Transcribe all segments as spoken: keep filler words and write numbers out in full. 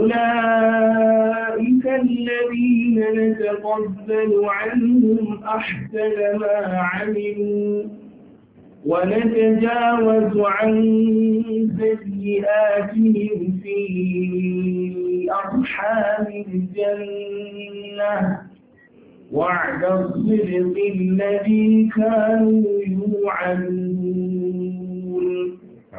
أولئك الذين نتقبل عنهم أحسن ما عملوا ونتجاوز عن سيئاتهم في أصحاب الجنة وعد الصدق الذي كانوا يوعدون.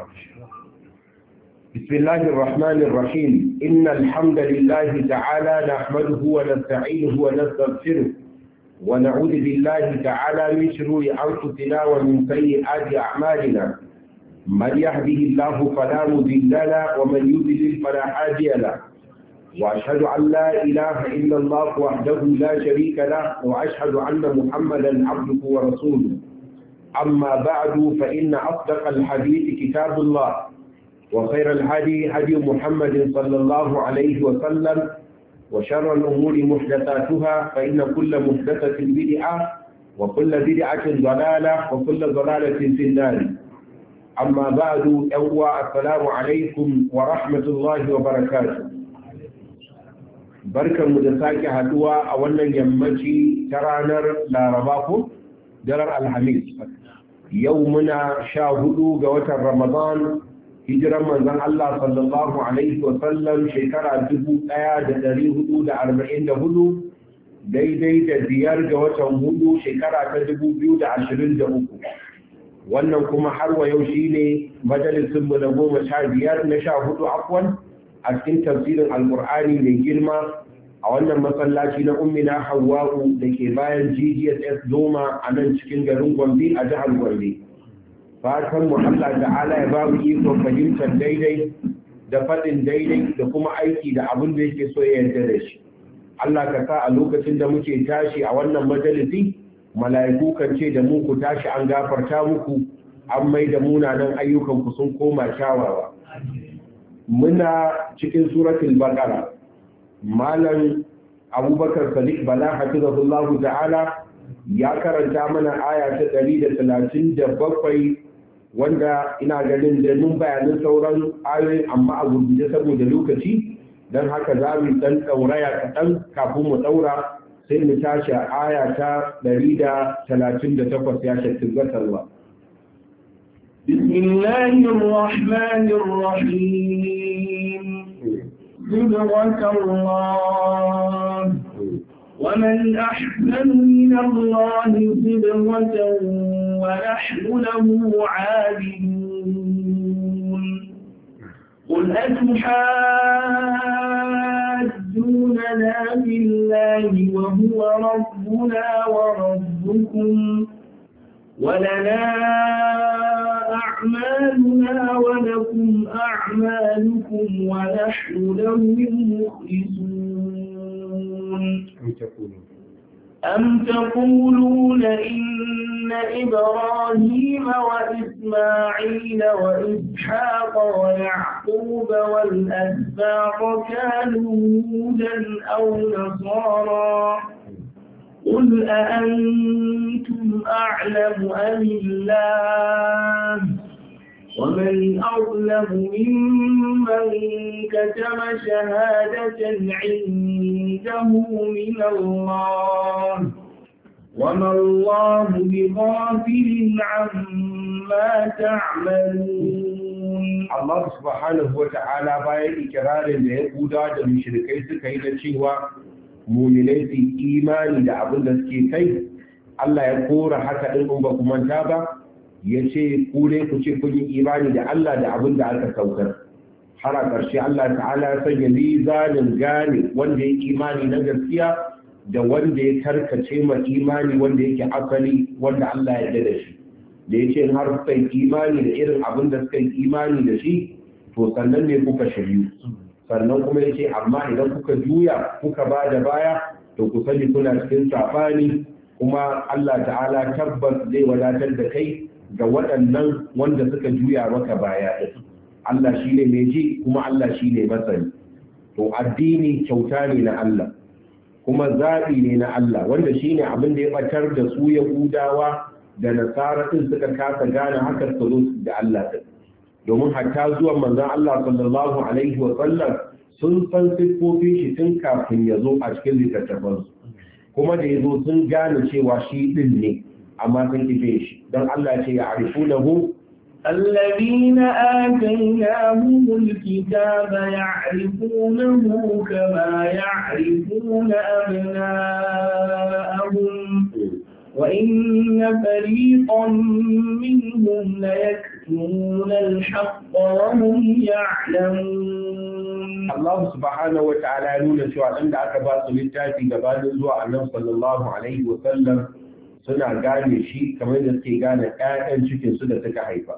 بسم الله الرحمن الرحيم. إن الحمد لله تعالى نحمده ونستعينه ونستغفره ونعوذ بالله تعالى من شرور أنفسنا ومن سيئات أعمالنا. من يهده الله فلا مضل له ومن يضلل فلا هادي له، وأشهد أن لا إله إلا الله وحده لا شريك له، وأشهد أن محمدا عبده ورسوله. أما بعد، فإن أصدق الحديث كتاب الله، وخير الهدي هدي محمد صلى الله عليه وسلم، وشر الأمور محدثاتها، فإن كل محدثة بدعة وكل بدعة ضلالة وكل ضلالة في النار. أما بعد، أوى السلام عليكم ورحمة الله وبركاته. بركة مدساك هدوى أولا يمشي ترانر لا رباكم درر الحميد. يومنا شاهدوا قوة رمضان، hijiran manzon Allah sallallahu alaihi wa sallam shekara dubu ɗaya da ɗari hudu da arba'in da hudu, daidai da biyar ga watan hudu shekara ta dubu biyu da ashirin da uku. Wannan kuma har wa yau shine majalisin mu na goma sha biyar na sha hudu afwan a cikin tafsirin alqur'ani mai girma a wannan masallaci na ummina Hawwa'u da ke bayan G G S S Doma a nan cikin garin Gombe a jihar Gombe. Fatan mu Allah ta'ala ya ba mu ikon fahimtar daidai da faɗin daidai da kuma aiki da abin da yake so ya yarda da shi. Allah ka sa a lokacin da muke tashi a wannan majalisi, mala'iku kan ce da mu ku tashi an gafarta muku, an mai da munanan ayyukan ku sun koma kyawawa. Muna cikin suratul Baqara. Malam Abubakar Sadiq Bala hafizahullahu ta'ala ya karanta mana aya ta ɗari da talatin da bakwai, wanda ina ganin da nun bayanin sauran ayoyin amma a gurguje saboda lokaci, don haka za mu dan ɗauraya kaɗan kafin mu ɗaura, sai mu tashi a aya ta ɗari da talatin da takwas ya shakkin zartarwa. Bismillahir Rahmanir Rahim. Subhanallah. ومن أحسن من الله صبغة ونحن له عابدون. قل أتحاجوننا بالله وهو ربنا وربكم ولنا أعمالنا ولكم أعمالكم ونحن له مخلصون. أم تقولون إن إبراهيم وإسماعيل وإسحاق ويعقوب والأسباط كانوا هودا أو نصارى؟ قل أأنتم أعلم أم الله؟ ومن أظلم ممن كتم شهادة عنده من الله وما الله بغافل عما تعملون. الله سبحانه وتعالى bayan ikirarin da Yahudawa da mushrikai suka yi da cewa mu'minai su imani da abin da suke kai, Allah ya kora haka din ba ku manta ba, ya ce ku dai ku ce kun yi imani da Allah da abin da aka saukar. Har a ƙarshe Allah ta'ala ya sanya mizanin gane wanda ya imani na gaskiya da wanda ya karkace ma imani wanda yake asali wanda Allah ya yarda da shi. Da ya ce har suka yi imani da irin abin da suka yi imani da shi, to sannan ne kuka shiryu. Sannan kuma ya ce amma idan kuka juya kuka ba da baya, to ku sani kuna cikin safani, kuma Allah ta'ala tabbas zai wadatar da kai ga waɗannan wanda suka juya maka baya ɗin. Allah shi ne mai ji kuma Allah shi ne masani. To addini kyauta ne na Allah, kuma zaɓi ne na Allah, wanda shi ne abin da ya ɓatar da su Yahudawa da Nasara ɗin suka kasa gane haka su da Allah ɗin. domin hatta zuwan manzon Allah sallallahu alaihi wa sallam sun san siffofin shi tun kafin ya zo a cikin littattafansu, kuma da ya zo sun gane cewa shi din ne, amma sun kife shi don Allah ce ya arifunahu الذين آتيناهم الكتاب يعرفونه كما يعرفون أبناءهم وإن فريقا منهم ليكتمون الحق وهم يعلمون. الله سبحانه وتعالى نقول شو عند أكبر سلطاتي قبل زوا النبي صلى الله عليه وسلم suna gane shi kamar da suke gane ƴaƴan cikin su da suka haifa.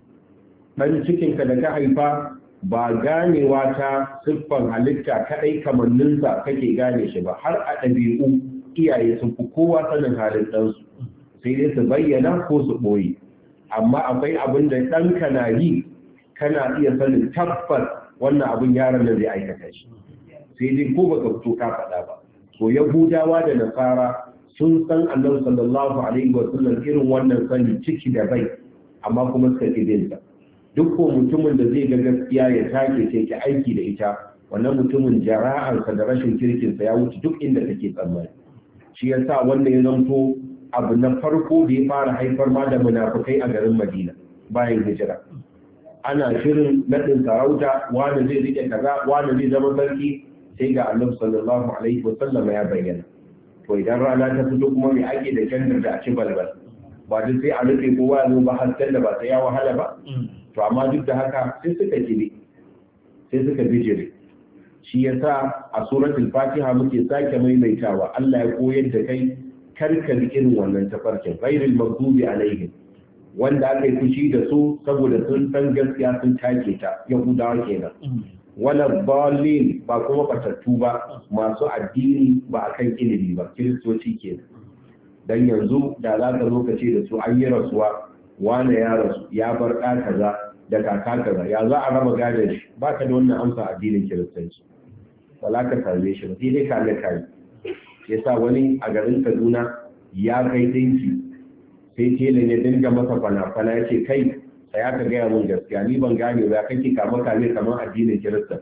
Ɗan cikinka da ka haifa ba ganewa ta siffan halitta kaɗai kamanninsa kake gane shi ba, har a ɗabi'u iyaye sun fi kowa sanin halin ɗansu, sai dai su bayyana ko su ɓoye. Amma akwai abin da ɗanka na yi kana iya sanin tabbas wannan abin yaron da zai aikata shi, sai dai ko baka fito ka faɗa ba. To Yahudawa da Nasara sun san Annabi sallallahu alaihi wa sallam irin wannan sani ciki da bai, amma kuma suka kidinta. Duk ko mutumin da zai ga gaskiya ya take ce ki aiki da ita, wannan mutumin jara'arsa da rashin kirkinsa ya wuce duk inda take tsammani. Shi yasa wannan ya zanto abu na farko da ya fara haifar ma da munafukai a garin Madina bayan hijira. Ana shirin naɗin sarauta, wani zai rike kaza, wani zai zama sarki, sai ga Annabi sallallahu alaihi wa sallam ya bayyana. To idan rana ta fito kuma mai ake da kendir da a ci balbal, ba duk sai a rufe kowa ya zo ba hasken da ba sai ya wahala ba. To amma duk da haka sai suka kibe, sai suka bijire. Shi yasa a suratul Fatiha muke sake maimaitawa, Allah ya koyar da kai karka bi irin wannan tafarkin, ghairil maghdubi alaihim, wanda aka yi fushi da su saboda sun san gaskiya sun take ta, Yahudawa kenan. Wala balin ba kuma batattu ba, masu addini ba akan ilimi ba, kiristoci kenan. Dan yanzu da za ka lokaci da su an yi rasuwa, wane ya rasu ya bar ɗa kaza da kaka kaza, ya za a raba gadon shi, ba ka da wannan amsa addinin kiristanci, ba za ka same shi ba, sai dai kame kare. Ya sa wani a garin Kaduna ya kai dinki, sai telan ya dinga masa fana-fana ya ce kai sai aka gaya mun gaskiya, ni ban gane ba kake kama kame kamar addinin kirista,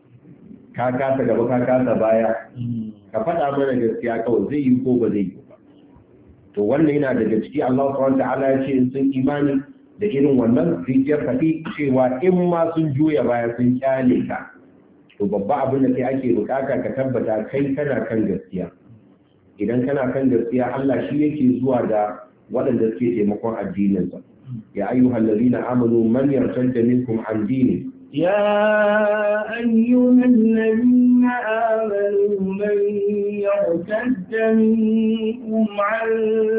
ka kasa gaba ka kasa baya, ka faɗa mana gaskiya kawai zai yi ko ba zai yi ba. To wannan yana daga ciki Allah subhanahu ta'ala ya ce in sun imani da irin wannan rijiyar faɗi cewa in ma sun juya baya sun kyale ka, to babba abin da kai ake bukata ka tabbata kai kana kan gaskiya. Idan kana kan gaskiya Allah shi yake zuwa da waɗanda suke taimakon addininsa. يا أيها الذين آمنوا من يرتد منكم عن دينه يا أيها الذين آمنوا من يرتد منكم عن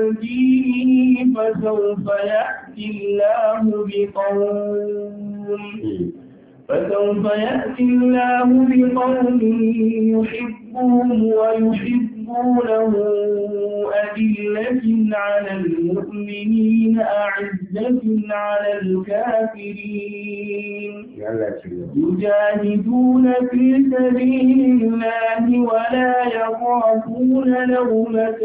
دينه فسوف يأتي الله بقوم فسوف يأتي الله بقوم يحبهم ويحبونه أذلة على المؤمنين أعزة على الكافرين يجاهدون في سبيل الله ولا يخافون لومة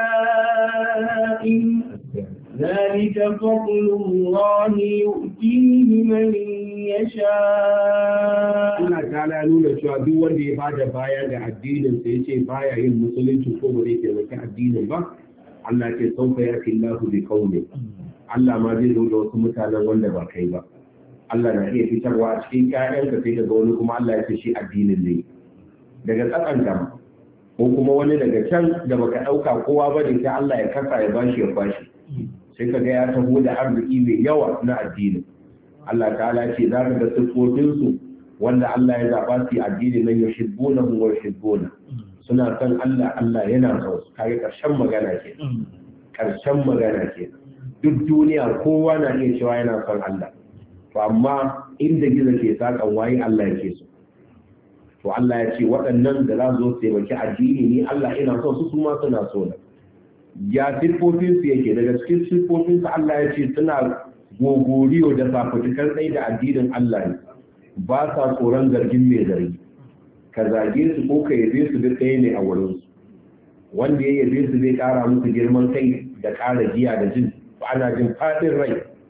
لائم ذلك فضل الله يؤتيه من yasha. Allah ta nuna cewa duk wanda ya bada baya ga addinin sai yace baya yin musulunci ko ba zai taimaki addinin ba, Allah ke sauka ya killahu bi qaumi. Allah ma zai zo da wasu mutanen wanda ba kai ba. Allah na iya fitarwa a cikin ƴaƴanka sai daga wani kuma Allah ya ce shi addinin ne. Daga tsakanta ko kuma wani daga can da baka dauka kowa ba da sai Allah ya kasa ya bashi ya bashi. Sai kaga ya taho da arziki mai yawa na addinin. Allah ta'ala ce za ka ga siffofinsu wanda Allah ya zaɓa su addini nan ya shibbuna wa shibbuna suna san Allah Allah yana son su kage ƙarshen magana ke ƙarshen magana ke duk duniya kowa na iya cewa yana son Allah to amma inda gizo ke sakan waye Allah yake so to Allah ya ce waɗannan da za su zo taimaki addini ni Allah ina son su su ma suna so na ya siffofinsu yake daga cikin siffofinsu Allah ya ce suna gogoriyo da fafutukar tsaye da addinin Allah ne ba sa tsoron zargin mai zargi ka zage su ko ka yabe su duk ɗaya ne a wurinsu wanda ya yabe su zai ƙara musu girman kai da ƙara jiya da jin ana jin faɗin rai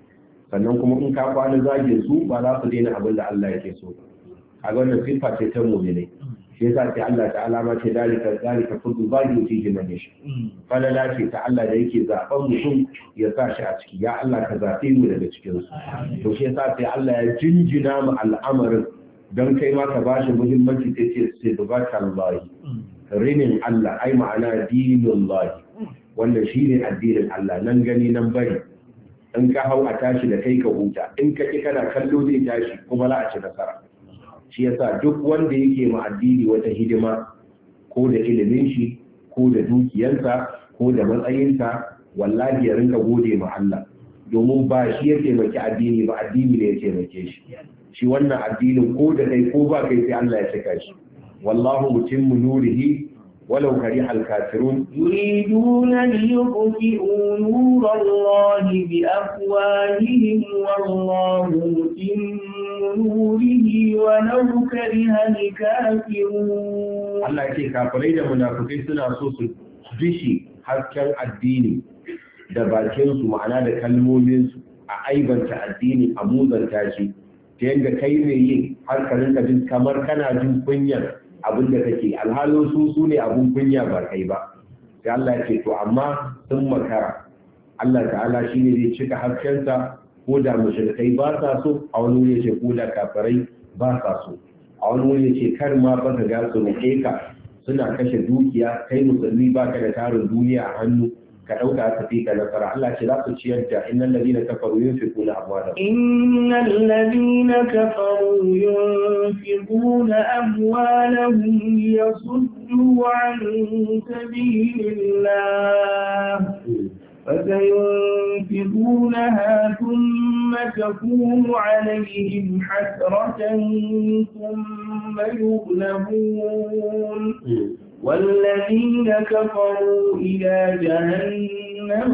sannan kuma in ka kwana zagin su ba za su daina abin da Allah yake so a wannan sifa ce ta mu'mini shi yasa sai Allah ta'ala ma ce dalika dalika fadlu bagi yuti man yashi falala ce ta Allah da yake zaben mutum ya sa shi a ciki ya Allah ka zabe mu daga cikin su to shi yasa sai Allah ya jinjina mu al'amarin don kai ma ka bashi muhimmanci sai ce sidqatallahi rinin Allah ai ma'ana dinullahi wannan shine addinin Allah nan gani nan bari in ka hau a tashi da kai ka huta in ka ki kana kallo zai tashi kuma za a ci nasara shi yasa duk wanda yake ma addini wata hidima ko da ilimin shi ko da dukiyarsa ko da matsayinsa wallahi ya rinka gode ma Allah domin ba shi ya taimaki addini ba addini ne ya taimake shi shi wannan addinin ko da kai ko ba kai sai Allah ya cika shi wallahu mutimmu nurihi ولو كره الكافرون يريدون ليطفئوا نور الله بأفواههم والله متم نوره ولو كره الكافرون الله يكي كافرين منافقين سنة سوس dishi hasken addini da bakinsu ma'ana da kalmominsu a aibanta addini a muzanta shi ta yadda kai mai yin har ka rinka jin kamar kana jin kunyar abin da kake alhalo su su ne abin kunya ba kai ba sai Allah ya ce to amma sun makara Allah ta'ala shine zai cika haskensa ko da mushrikai ba sa so a wani wuri ce ko da kafirai ba sa so a wani wuri ce kar ma ba ka ga su roƙe ka suna kashe dukiya kai musulmi ba ka da tarin duniya a hannu ka ɗauka ka fi ka nasara Allah ce za su ciyar da innal ladina kafaru yunfiquna amwalahum innal ladina kafaru yunfiquna amwalahum liyasuddu an sabilillah فسينفقونها ثم تكون عليهم حسرة ثم يغلبون والذين كفروا إلى جهنم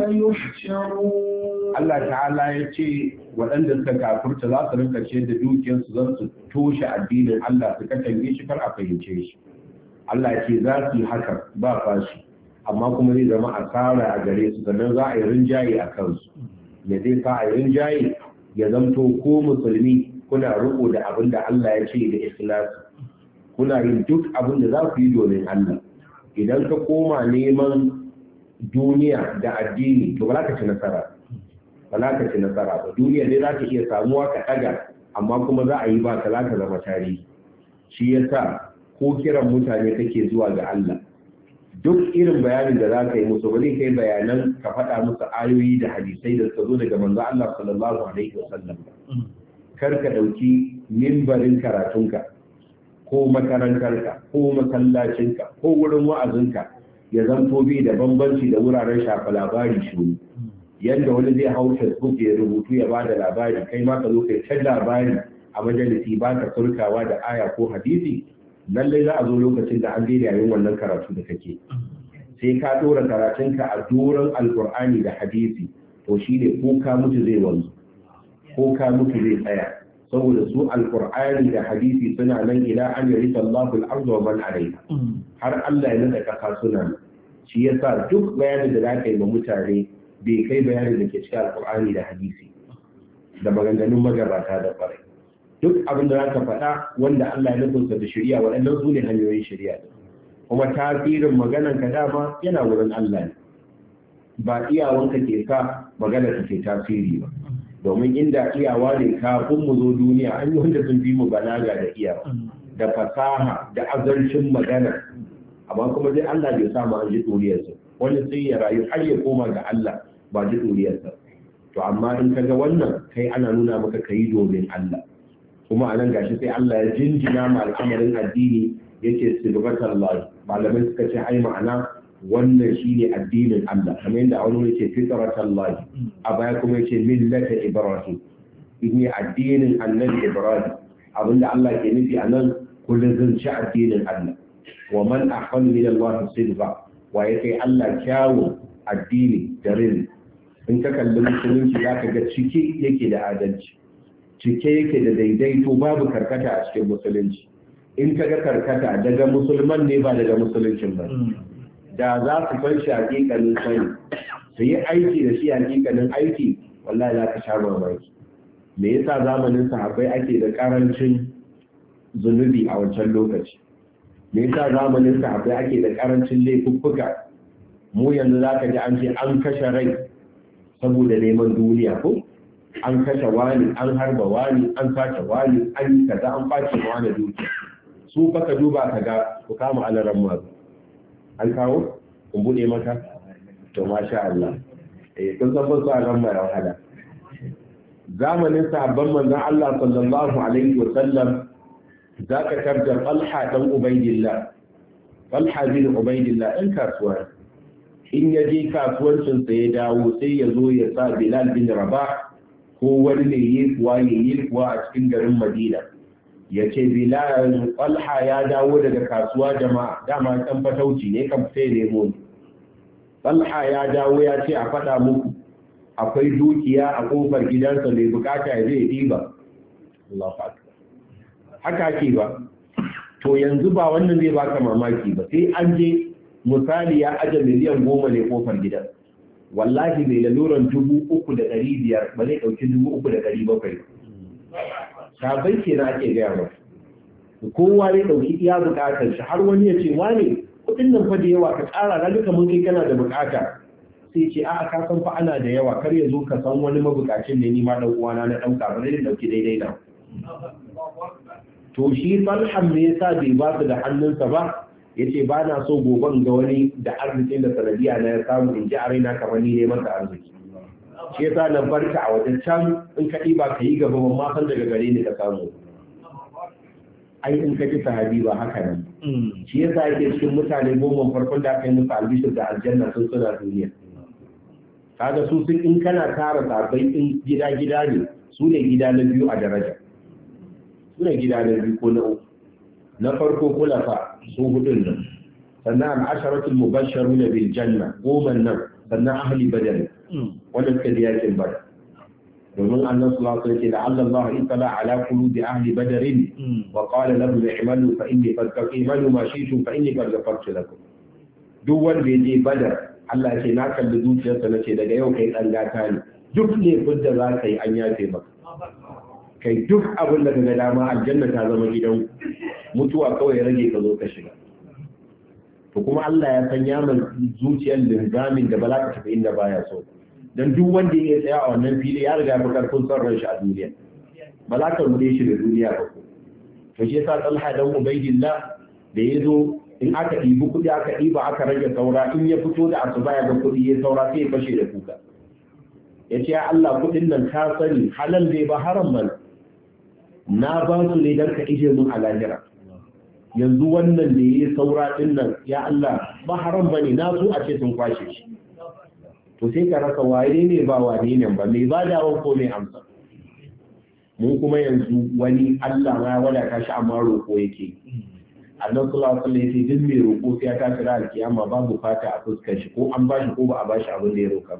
يحشرون الله تعالى يتي waɗanda suka kafurta za su rinka ce da dukiyarsu zan su toshe addinin Allah su katange shi kar a fahimce shi Allah ce za su yi haka ba fashi amma kuma zai zama asara a gare su sannan za a yi rinjaye a kansu me zai sa a yi rinjaye ya zamto ko musulmi kuna riko da abin da Allah ya ce da ikhlasi kuna yin duk abin da za ku yi domin Allah idan ka koma neman duniya da addini to ba za ka ci nasara ba za ka ci nasara ba duniya dai za ka iya samuwa ka ɗaga amma kuma za a yi ba ka za ka zama tarihi shi yasa ko kiran mutane kake zuwa ga Allah duk irin bayanin da za ka yi musu ba zai kai bayanan ka faɗa musu ayoyi da hadisai da suka zo daga manzo Allah sallallahu alaihi wasallam kar ka ɗauki mimbarin karatunka ko makarantarka ko masallacinka ko wurin wa'azinka ya zanto bi da bambanci da wuraren shafa labari shuru yadda wani zai hau Facebook ya rubutu ya bada labari kai ma ka zo kai ta labari a majalisi ba ka surkawa da aya ko hadisi lallai za a zo lokacin da an daina yayin wannan karatu da kake sai ka dora karatunka a doron alkur'ani da hadisi to shi ne ko ka mutu zai wanzu ko ka mutu zai tsaya saboda su alkur'ani da hadisi suna nan ila an yarita Allahu al-ardha wa man alayha har Allah ya nada kasa suna shi yasa duk bayanin da zaka yi ma mutane bai kai bayanin da ke cikin alkur'ani da hadisi da maganganun magabata da farai duk abin da zaka faɗa wanda Allah ya nufinsa da shari'a waɗannan su ne hanyoyin shari'a kuma tasirin maganan ka dama yana wurin Allah ne ba iyawanka ke sa magana ta ke tasiri ba domin inda iyawa ne kafin mu zo duniya an yi wanda sun fi mu balaga da iyawa da fasaha da azarcin magana amma kuma dai Allah bai sa mu an ji duriyarsa wani sai ya rayu har ya koma ga Allah ba ji duriyarsa to amma in ka ga wannan kai ana nuna maka kai domin Allah kuma anan gashi sai Allah ya jinjina ma al'amarin addini yake sibgatallahi malamai suka ce ai ma'ana wannan shine addinin Allah kamar yadda wani yake fitratallahi a baya kuma yace millata ibrahim shine addinin annabi ibrahim abinda Allah ke nufi anan kullun zance addinin Allah wa man ahsanu min Allah sidqa wa yake Allah kyawu addini da rin in ka kalli musulunci zaka ga ciki yake da adalci cike yake da daidaito babu karkata a cikin musulunci in ka ga karkata daga musulman ne ba daga musuluncin ba da za su san shi hakikanin sani su yi aiki da shi hakikanin aiki wallahi za ka sha mamaki me yasa zamanin sahabbai ake da karancin zunubi a wancan lokaci, me yasa zamanin sahabbai ake da karancin laifuffuka. Mu yanzu zaka ji an ce an kashe rai saboda neman duniya ko an kashe wani, an harba wani, an sace wani, an yi kaza, an face wani dukiya. Su baka duba ka ga ku kama alaran mazu an kawo kun bude maka to masha Allah eh kun san ba su alaran mai wahala. Zamanin sahabban manzon Allah sallallahu alaihi wa sallam zaka tarda Talha dan Ubaydillah Talha bin Ubaydillah dan kasuwa in ya je kasuwancin sa ya dawo sai ya zo ya sa Bilal bin Rabah ko wani ne yi kuwa yayi kuwa a cikin garin Madina ya ce Bilal Talha ya dawo daga kasuwa jama'a dama kan fatauci ne kan fita nemo. Talha ya dawo ya ce a faɗa muku akwai dukiya a kofar gidansa mai bukata ya zai diba. Allahu akbar. Haka ke ba. To yanzu ba wannan zai baka mamaki ba sai an je misali ya aje miliyan goma ne kofar gidan. Wallahi mai laluran dubu uku da ɗari biyar ba zai ɗauki dubu uku da ɗari bakwai. Sabai ke na ake gaya ba. Kowa ne ɗauki iya bukatar shi har wani ya ce wane kuɗin nan fa da yawa ka ƙara na duka mun kai kana da bukata. Sai ce a'a ka san fa ana da yawa kar ya zo ka san wani mabukacin ne ni ma dan uwana na ɗauka ba zai ɗauki daidai na. To shi Talhan me yasa bai ba su da hannunsa ba yace ba na so goban ga wani da arzikin da sanadiya na ya samu in ji a raina kamar ni ne masa arziki. Shi yasa na barka a wajen can in ka ɗiba ka yi gaba ban ma san daga gare ni ka samu. Ai in ka ji sahabi ba haka nan. Shi yasa yake cikin mutane goma farkon da aka yi musu albishir da aljanna sun suna duniya. Kaga su sun in kana tara sabai in gida gida ne su ne gida na biyu a daraja. Su ne gida na biyu ko na uku. Na farko kulafa su hudun nan. Sannan al'asharatul mubashsharuna bil janna goma nan sannan ahli badar. Wannan suka ji yakin badar. domin annan sallallahu alaihi wasallam da Allah itala ala qulubi ahli badr wa qala lahum i'malu fa inni qad imalu ma shi'tum fa inni qad ghafartu lakum. Duk wanda ya je badar Allah ce na kalli zuciyarsa nace daga yau kai dan gata ne duk ne da za ka yi an yafe maka kai duk abin da kaga dama aljanna ta zama gidan mutuwa kawai ya rage ka zo ka shiga. To kuma Allah ya san yaman zuciyar linzamin da ba za ka tafi inda baya so. Dan duk wanda ya tsaya a wannan fili ya riga ya karfin son ran shi a duniya. Ba za ka rude shi da duniya ba ko. To shi yasa Talha dan Ubaydillah da yazo in aka ɗibi kuɗi aka ɗiba aka rage saura in ya fito da asuba ya ga kuɗi ya saura sai ya fashe da kuka. Ya ce ya Allah kuɗin nan ka sani halal bai ba haram mana. Na ba su ne dan ka ije mun a lahira. Yanzu wannan da ya saura ɗin nan ya Allah ba haram ba ne na so a ce sun kwashe shi. To sai ka rasa waye ne ba wane ne ba mai ba da ko mai amsa. Mun kuma yanzu wani Allah ma wadata shi amma roƙo yake. Annabi sallallahu alaihi wasallam yace duk mai roƙo sai ya tashi da alkiyama babu fata a fuskar shi ko an bashi ko ba a bashi abin da ya roƙa.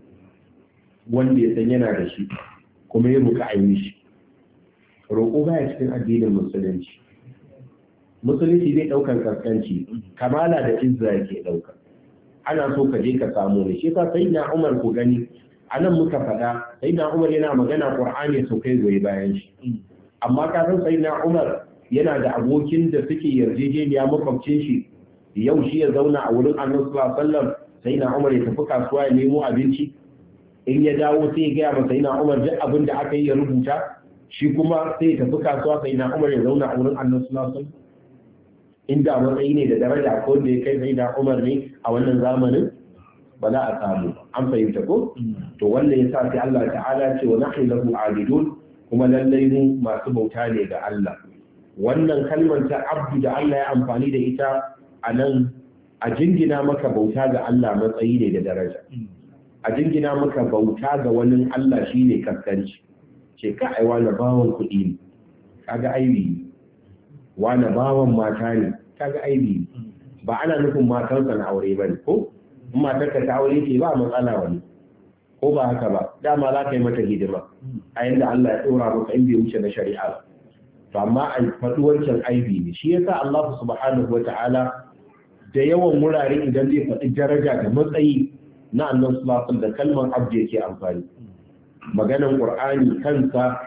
Wanda ya san yana da shi kuma ya roƙa a yi shi. Roƙo baya cikin addinin musulunci. Musulunci bai ɗaukar kaskanci, kamala da izza yake ɗauka. Ana so ka je ka samu ne. Shi yasa sayyidina Umar ku gani, anan muka faɗa, sayyidina Umar yana magana Qur'ani sau kai goyi bayan shi. Amma ka san sayyidina Umar yana da abokin da suke yarjejeniya makwabcin shi, yau shi ya zauna a wurin Annabi sallallahu alaihi wasallam, sayyidina Umar ya tafi kasuwa ya nemo abinci. In ya dawo sai ya ga masa sayyidina Umar duk abin da aka yi ya rubuta, shi kuma sai ya tafi kasuwa sayyidina Umar ya zauna a wurin Annabi sallallahu alaihi wasallam. Inda matsayi ne da daraja ko da ya kai sai da Umar ne a wannan zamanin ba za a samu an fahimta ko to wannan yasa sai Allah ta'ala ce wa nahnu lahu abidun kuma lallai mu masu bauta ne ga Allah. Wannan kalmar ta abdu da Allah ya amfani da ita a nan a jingina maka bauta ga Allah matsayi ne da daraja, a jingina maka bauta ga wani Allah shine kaskanci. Ce ka aiwa na bawon kuɗi ne kaga aibi, wani bawan mata ne kaga aibi, ba ana nufin matarsa na aure bane ko in matarka ta aure ce ba matsala wani ko ba haka ba, dama za ka yi mata hidima a yanda Allah ya tsora maka in bai wuce na shari'a. To amma a faɗi wancan aibi ne. Shi yasa Allah subhanahu wata'ala da yawan wurare idan zai faɗi daraja da matsayi na annabi sallallahu alaihi wasallam da kalmar abdu yake amfani. Maganan Qur'ani kansa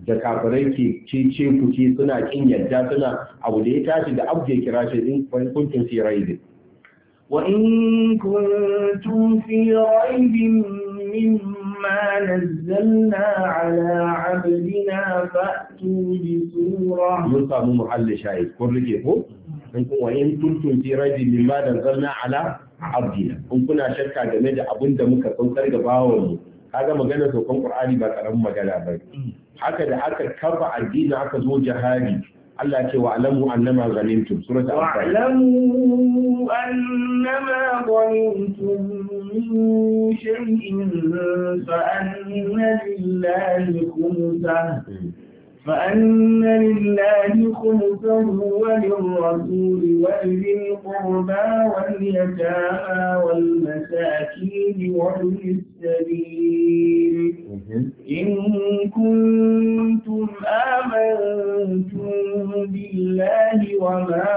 da kafirai ke cece kuce suna kin yadda suna abu da ya tashi da abu ya kira shi in kuntum fi raibin wa in kuntum fi raibin mimma nazzalna ala abdina fa'tu bi surah mun samu muhalli shahid kun rike ko in kun wa in kuntum fi raibin mimma nazzalna ala abdina in kuna shakka game da abin da muka saukar da bawon mu kaga magana saukan qur'ani ba karamin magana ba haka da aka kafa addini aka zo jihadi Allah ce wa alamu annama ghanimtum suratul anfal wa alamu annama ghanimtum min shay'in fa anna lillahi khumsahu فأن لله خمسه وللرسول ولذي القربى واليتامى والمساكين وابن السبيل إن كنتم آمنتم بالله وما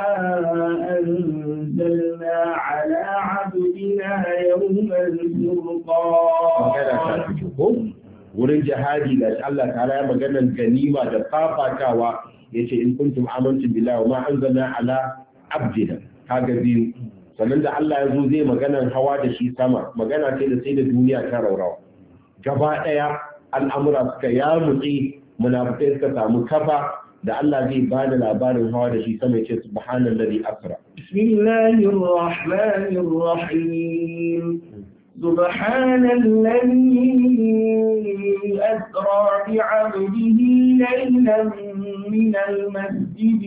أنزلنا على عبدنا يوم الفرقان wurin jihadi da Allah ta'ala ya maganar ganima da fafatawa yace in kuntum amantum billahi wa ma anzalna ala abdina kaga biyu sannan da Allah ya zo zai maganar hawa da shi sama magana ce da sai da duniya ta raurawa gaba daya al'amura suka ya mutsi munafikai suka samu kafa da Allah zai bada labarin hawa da shi sama yace subhanallazi asra bismillahir rahmanir rahim سبحان الذي أسرى بعبده ليلا من المسجد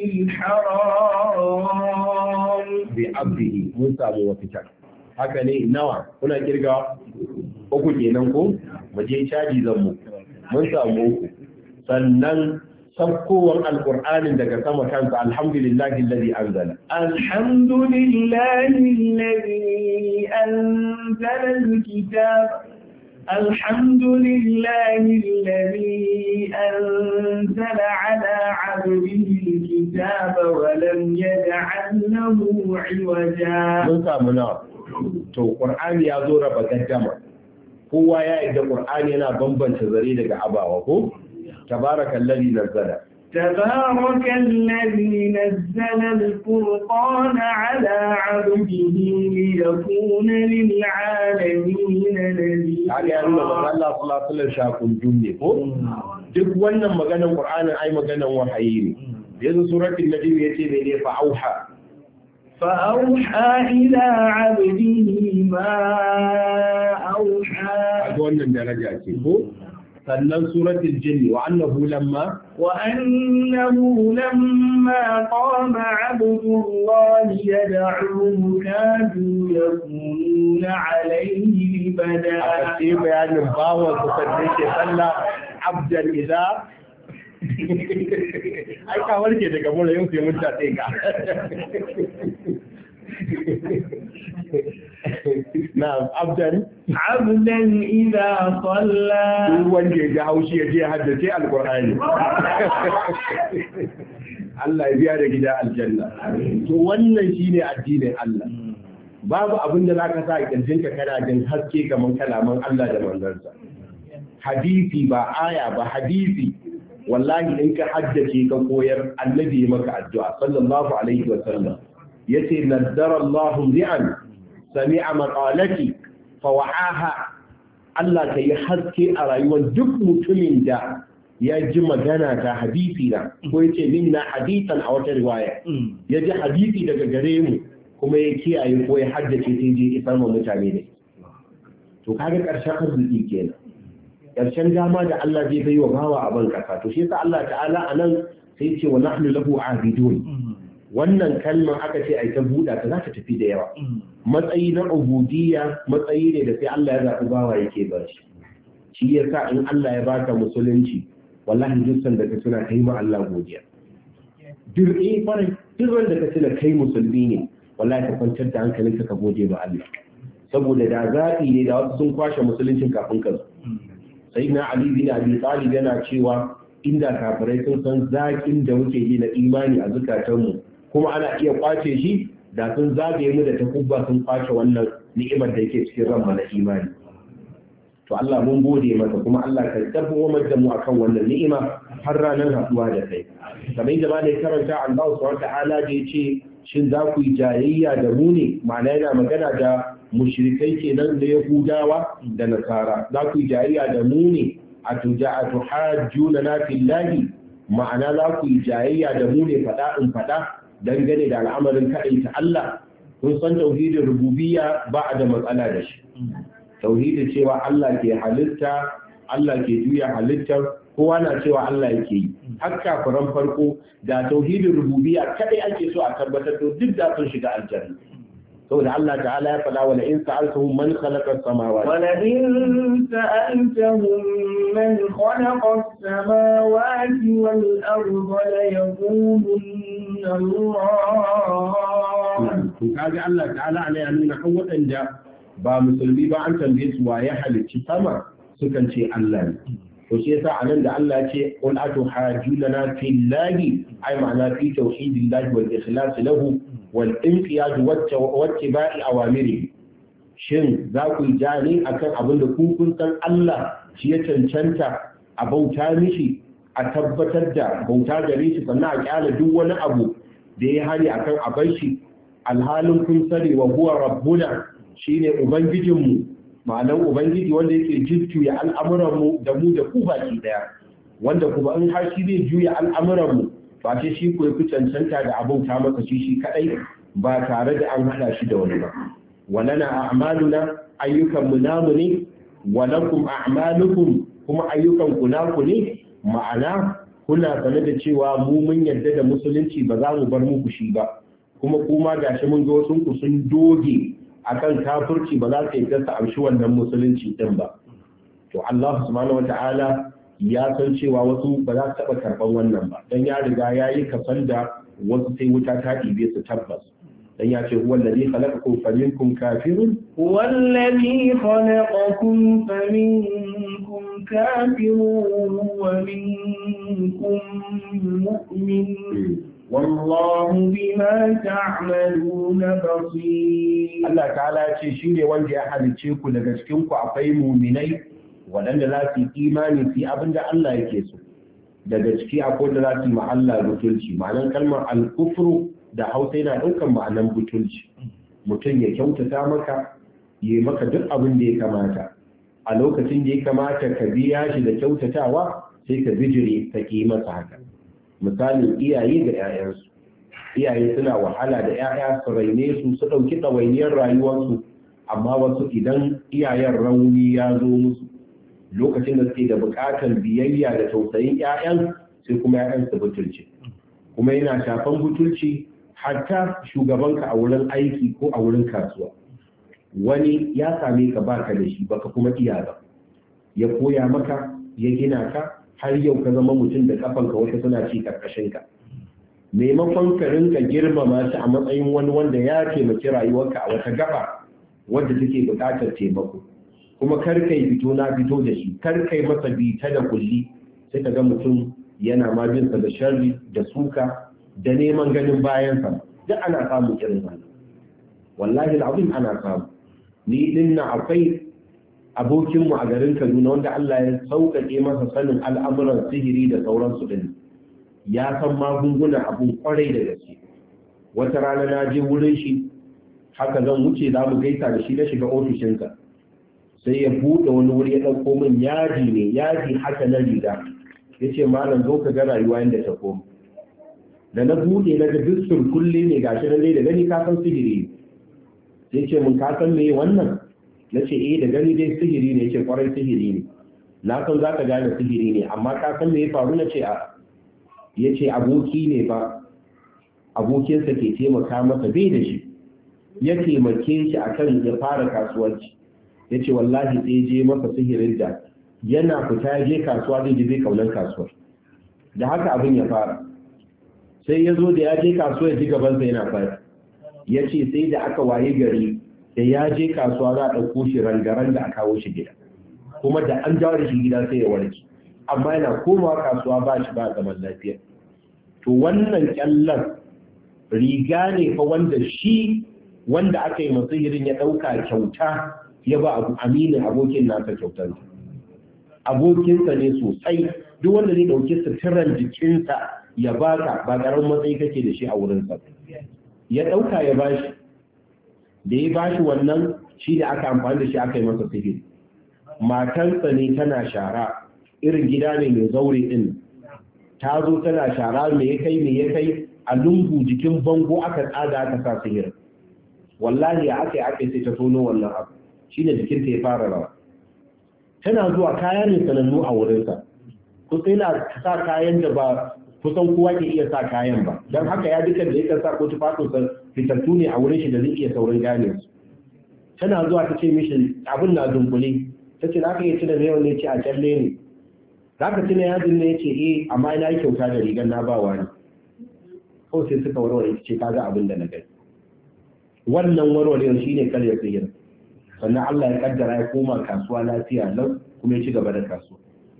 الحرام بعبده موسى وفتح haka ne nawa kuna kirga uku kenan ko mu je caji zan mu mun samu uku sannan saukowar alqur'anin daga sama kansa alhamdulillahi alladhi anzala alhamdulillahi alladhi anzala alkitab alhamdulillahi alladhi anzala ala 'abdihi alkitaba wa lam yaj'al lahu 'iwaja mun samu nawa to qur'ani ya zo raba gaddama kowa ya yarda qur'ani yana bambanta zare daga abawa ko تبارك الذي نزل تبارك الذي نزل الفرقان على عبده ليكون للعالمين نذيرا haka yana magana Allah sallallahu alaihi wasallam shakun junne ko duk wannan maganar Qur'anin ai maganar wahayi ne yanzu suratul najm yace ne ne fa auha fa auha ila abdihi ma auha wannan daraja ce ko sannan suratul jinni wa annahu lamma wa annahu lamma qama abdullahi yad'uhu kadu yakununa alayhi bada aka ce bayanin bawan su sanne ke sallah abdan idza ai ka warke daga mura yau sai mun ta sai ka na'am abdan abdan idza salla duk wanda ya ji haushi ya je haddace alqur'ani Allah ya biya da gida aljanna to wannan shine addinin Allah babu abin da zaka sa a kirjinka kana jin haske kaman kalaman Allah da manzansa hadisi ba aya ba hadisi wallahi in ka haddace ka koyar annabi maka addu'a sallallahu alaihi wa sallam yace naddara Allahu ri'an sami'a maqalati fa wa'aha Allah kai haske a rayuwar duk mutumin da ya ji magana ta hadisi na ko yace minna hadisan a wata riwaya ya ji hadisi daga gare mu kuma ya kiyaye ko ya haddace sai je isar ma mutane ne to kaga karshen arziki kenan karshen dama da Allah zai bai wa bawa a ban kasa to shi yasa Allah ta'ala anan sai ce wa nahnu lahu abidun wannan kalmar aka ce ai ta buɗa ta za ta tafi da yawa matsayi na ubudiyya matsayi ne da sai Allah ya zaɓi bawa yake ba shi shi yasa in Allah ya baka musulunci wallahi duk sanda ka tuna kai ma Allah godiya duk eh fara duk wanda ka tuna kai musulmi ne wallahi ka kwantar da hankalinka ka gode ma Allah saboda da zaɓi ne da wasu sun kwashe musuluncin kafin ka zo sayyidina Ali bin Abi Talib yana cewa inda kafirai sun san zaƙin da muke yi na imani a zukatanmu kuma ana iya kwace shi da sun zagaye mu da takubba sun kwace wannan ni'imar da yake cikin ranmu na imani to to Allah mun gode maka kuma Allah ka tabbatar da mu akan wannan ni'ima har ranar haduwa da kai kamar da malai karanta Allah subhanahu wataala da yace shin za ku yi jayayya da mu ne ma'ana yana magana da mushrikai kenan da Yahudawa da Nasara za ku yi jayayya da mu ne a tuja'atu hajjuna na fillahi ma'ana za ku yi jayayya da mu ne fada in fada dangane da al'amarin kaɗai ta Allah kun san tauhidin rububiyya ba a da matsala da shi tauhidin cewa Allah ke halitta Allah ke juya halittar kowa na cewa Allah yake yi hakka furan farko da tauhidin rububiyya kadai ake so a tabbatar to duk da sun shiga aljanna saboda Allah ta'ala ya fada wala in sa'altahum man khalaqa as-samawati wala in sa'altahum man khalaqa as-samawati wal arda la yaqulunna Allah to kaga Allah ta'ala ne ya nuna kan wadanda ba musulmi ba an tambaye su waye halicci sama sukan ce Allah ne to shi yasa anan da Allah ya ce qul atuhajjuna fillahi ay ma'ana fi tauhidillahi wal ikhlas lahu wal inqiyad wattiba'i awamiri shin za ku yi jani akan abin da ku kun san Allah shi ya cancanta a bauta mishi a tabbatar da bauta gare shi sannan a kyala duk wani abu da ya hari akan abar shi alhalin kun sani wa huwa rabbuna shine ubangijinmu ma'anar ubangiji wanda yake jujjuya al'amuranmu da mu da ku baki daya wanda kuma in har shi zai juya al'amuranmu ba ce shi ko yafi cancanta da abauta maka shi shi kadai ba tare da an hada shi da wani ba walana a'maluna ayyukan mu namu ne walakum a'malukum kuma ayyukan ku naku ne ma'ana kuna sane da cewa mu mun yarda da musulunci ba za mu bar muku shi ba kuma kuma gashi mun ga wasu ku sun doge akan kafirci ba za su yi ta amshi wannan musulunci din ba to Allah subhanahu wata'ala ya san cewa wasu ba za su taba karban wannan ba dan ya riga yayi kasan da wasu sai wuta ta ɗibe su tabbas dan ya ce huwa allazi khalaqakum faminkum kafirun huwa allazi khalaqakum faminkum kafirun wa minkum mu'min wallahu bima ta'maluna basir Allah ta'ala ya ce shine wanda ya halice ku daga cikin ku akwai mu'minai waɗanda za su yi imani fi abinda Allah yake so daga ciki akwai wanda za su yi ma Allah butulci ma'anar kalmar al-kufru da Hausa yana ɗaukar ma'anar butulci mutum ya kyautata maka yi maka duk abin da ya kamata a lokacin da ya kamata ka biya shi da kyautatawa sai ka bijire ka ki masa haka misalin iyaye da 'ya'yansu iyaye suna wahala da 'ya'ya su raine su su ɗauki ɗawainiyar rayuwarsu amma wasu idan iyayen rauni ya zo musu lokacin da suke da buƙatar biyayya da tausayin 'ya'yan sai kuma 'ya'yan su butulci kuma yana shafan butulci hatta shugabanka a wurin aiki ko a wurin kasuwa wani ya same ka baka da shi baka kuma iya ba ya koya maka ya gina ka har yau ka zama mutum da kafanka wata suna ci karkashin ka maimakon ka rinka girmama shi a matsayin wani wanda ya taimaki rayuwarka a wata gaba wadda take buƙatar taimako kuma kar kai fito na fito da shi kar kai masa bita da kulli sai ka ga mutum yana ma bin sa da sharri da suka da neman ganin bayan sa duk ana samu irin wannan wallahi alazim ana samu ni dinna akwai abokinmu a garin Kaduna wanda Allah ya sauƙaƙe masa sanin al'amuran sihiri da sauransu din ya san magunguna abun kwarai da gaske wata rana na je wurin shi haka zan wuce za mu gaisa da shi na shiga ofishinsa sai ya buɗe wani wuri ya ɗauko min yaji ne yaji haka na riga ya ce malam zo ka ga rayuwa yadda ta koma da na buɗe na ga duk surkulle ne gashi na da gani ka san sihiri sai ce mun ka san me wannan na ce eh da gani dai sihiri ne ce kwarai sihiri ne na san za ka gane sihiri ne amma ka san me ya faru na ce a ya ce aboki ne ba abokinsa ke taimaka masa bai da shi ya taimake shi akan ya fara kasuwanci ya ce wallahi sai je masa sihirin da yana fita ya je kasuwa zai ji bai kaunar kasuwar da haka abin ya fara sai ya zo da ya je kasuwa ya ji gabansa yana fara ya ce sai da aka waye gari da ya je kasuwa za a ɗauko shi rangaran da a kawo shi gida kuma da an jawo da shi gida sai ya warke amma yana komawa kasuwa ba shi ba zaman lafiya to wannan kyallar riga ne fa wanda shi wanda aka yi masihirin ya ɗauka kyauta ya ba abu aminin abokin nasa kyautar abokinsa ne sosai duk wanda zai dauki suturan jikinsa ya baka ba karamin matsayi kake da shi a wurinsa ya dauka ya bashi da ya bashi wannan shi da aka amfani da shi aka yi masa sihiri matarsa ne tana shara irin gida ne mai zaure din ta zo tana shara me ya kai me ya kai a lungu jikin bango aka tsaga aka sa sihiri wallahi ya aka yi aka sai ta tono wannan abu shi ne jikinta ya fara rawa tana zuwa kaya ne sanannu a wurinsa kusa yana sa kayan da ba kusan kowa ke iya sa kayan ba don haka ya duka da ya sa ko tufafinsa fitattu ne a wurin shi da zai iya saurin gane su tana zuwa ta ce mishi abin na dunkule ta ce za ka iya cina yawan ne ce a kyalle ne za ka cina yajin ne ce eh amma ina yi kyauta da rigar na ba wani ko sai suka warware ita ce kaga abin da na gani wannan warwarewar shi ne karyar sihir sannan Allah ya kaddara ya koma kasuwa lafiya lau kuma ya ci gaba da kasuwa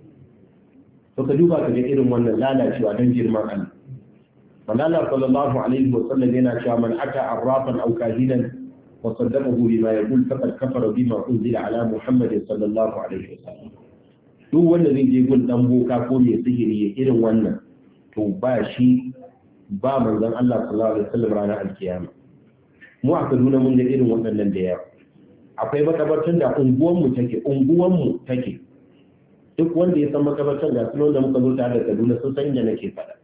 to ka duba ka ga irin wannan lalacewa don girman Allah manala sallallahu alaihi wa sallam yana cewa man ata arrafan aw kahinan wa saddaqahu bima yaqul faqad kafara bima unzila ala muhammad sallallahu alaihi wa sallam duk wanda zai je gun dan boka ko mai sihiri ya irin wannan to ba shi ba manzon Allah sallallahu alaihi wa sallam ranar alkiyama mu a Kaduna mun ga irin waɗannan da yawa akwai makabartan da unguwanmu take unguwanmu take duk wanda ya san makabartan da sunan da muka zo tare da Kaduna sun san inda nake faɗa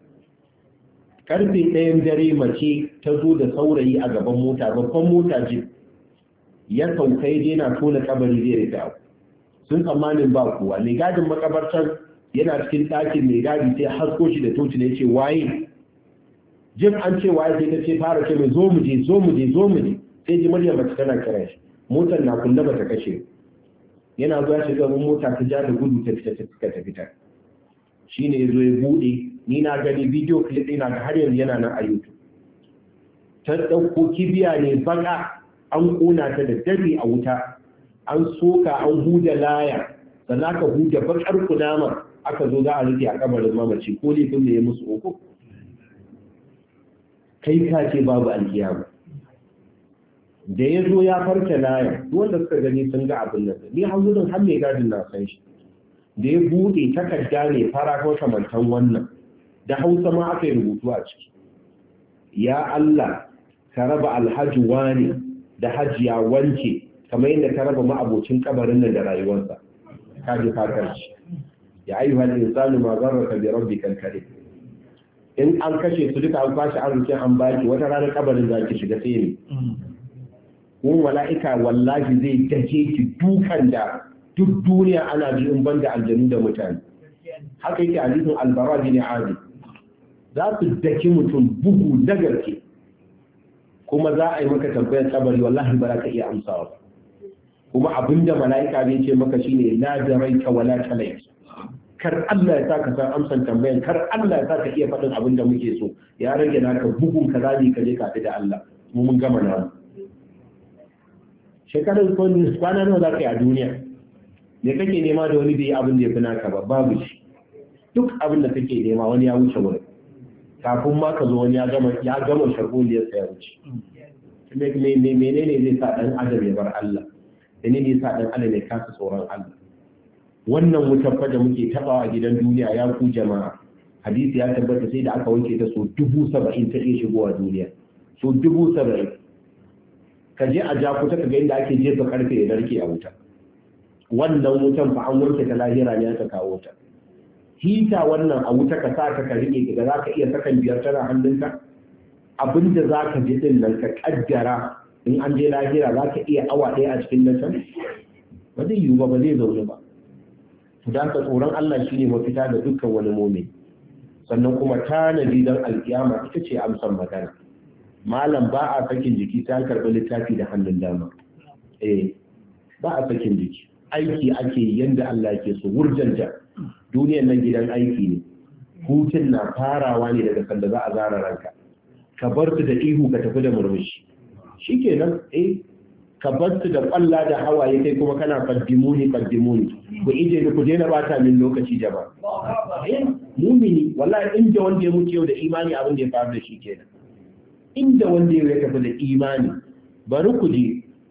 karfe ɗayan dare mace ta zo da saurayi a gaban mota babban mota ji ya sauka ya je na tona kabari zai rika sun tsammanin ba kowa mai gadin makabartan yana cikin ɗakin mai gadi sai hasko shi da toci da ya ce waye jim an ce waye sai ta ce fara ce mai zo mu je zo mu je zo mu je sai ji murya mace tana kira shi motar na kulle bata kashe yana zuwa shiga mun mota ta ja da gudu ta fita ta ta fita shine yazo ya bude ni na gani video clip ɗina ga har yanzu yana nan a YouTube ta dauko kibiya ne baka an kona ta da dare a wuta an soka an huda laya sannan aka huda bakar kunama aka zo za a rufe a kabarin mamaci ko laifin da ya musu uku kai ka ce babu alkiyama da ya zo ya farke laya wanda suka gani sun ga abin nan ni hanzurin har mai gadin na san shi da ya bude takarda ne fara ko kamantan wannan da hausa ma aka yi rubutu a ciki ya Allah ka raba alhaji wani da hajiya wance kamar yadda ka raba ma'abocin kabarin nan da rayuwarsa ka ji fakar shi ya ayyuhal insanu ma zarraka bi rabbikal karim in an kashe su duka an kwashi arzikin an baki wata ranar kabarin za ki shiga sai ne kun mala'ika wallahi zai dace ki dukan da duk duniya ana ji in banda aljanu da mutane haka yake hadisin albara bin azib za su daki mutum bugu na garke kuma za a yi maka tambayar kabari wallahi ba za ka iya amsawa kuma abinda mala'ika zai ce maka shine la jaraita wala talait kar Allah ya saka san amsan tambayan kar Allah ya saka iya faɗin abin da muke so ya rage naka bugun ka zabi ka je ka da Allah mu mun gama na shekarar kwanne kwana nawa za ka yi a duniya me kake nema da wani bai abin da ya fi naka ba babu shi duk abin da kake nema wani ya wuce wurin kafin ma ka zo wani ya gama ya gama sharholiyar sa ya wuce menene zai sa dan adam ya bar Allah menene zai sa dan adam ya kasa tsoron Allah wannan wutar fa da muke tabawa a gidan duniya ya ku jama'a hadisi ya tabbata sai da aka wanke ta so dubu saba'in ta iya shigowa duniya so dubu saba'in ka je a jakuta ka ga inda ake jefa karfe ya narke a wuta wannan wutan fa an wanke ta lahira ne aka kawo ta hita wannan a wuta ka sa ka ka rike ka za ka iya sakan biyar tana hannunka abinda za ka ji din nan ka kaddara in an je lahira za ka iya awa ɗaya a cikin nan ba zai yiwu ba ba zai zaune ba da ka tsoron Allah shine mafita ga dukkan wani mu'min sannan kuma tanadi dan alkiyama ita ce amsan magana malam ba a sakin jiki ta karɓi littafi da hannun dama eh ba a sakin jiki aiki ake yanda Allah yake so wurjanta duniyar nan gidan aiki ne hutun na farawa ne daga sanda za a zara ranka ka bar su da ihu ka tafi da murmushi shikenan eh ka bar su da kwalla da hawaye kai kuma kana kaddimuni kaddimuni ku ije ni ku daina bata min lokaci jaba eh mumini wallahi inda wanda ya mutu yau da imani abin da ya faru da shi kenan inda wanda ya tafi da imani bari ku je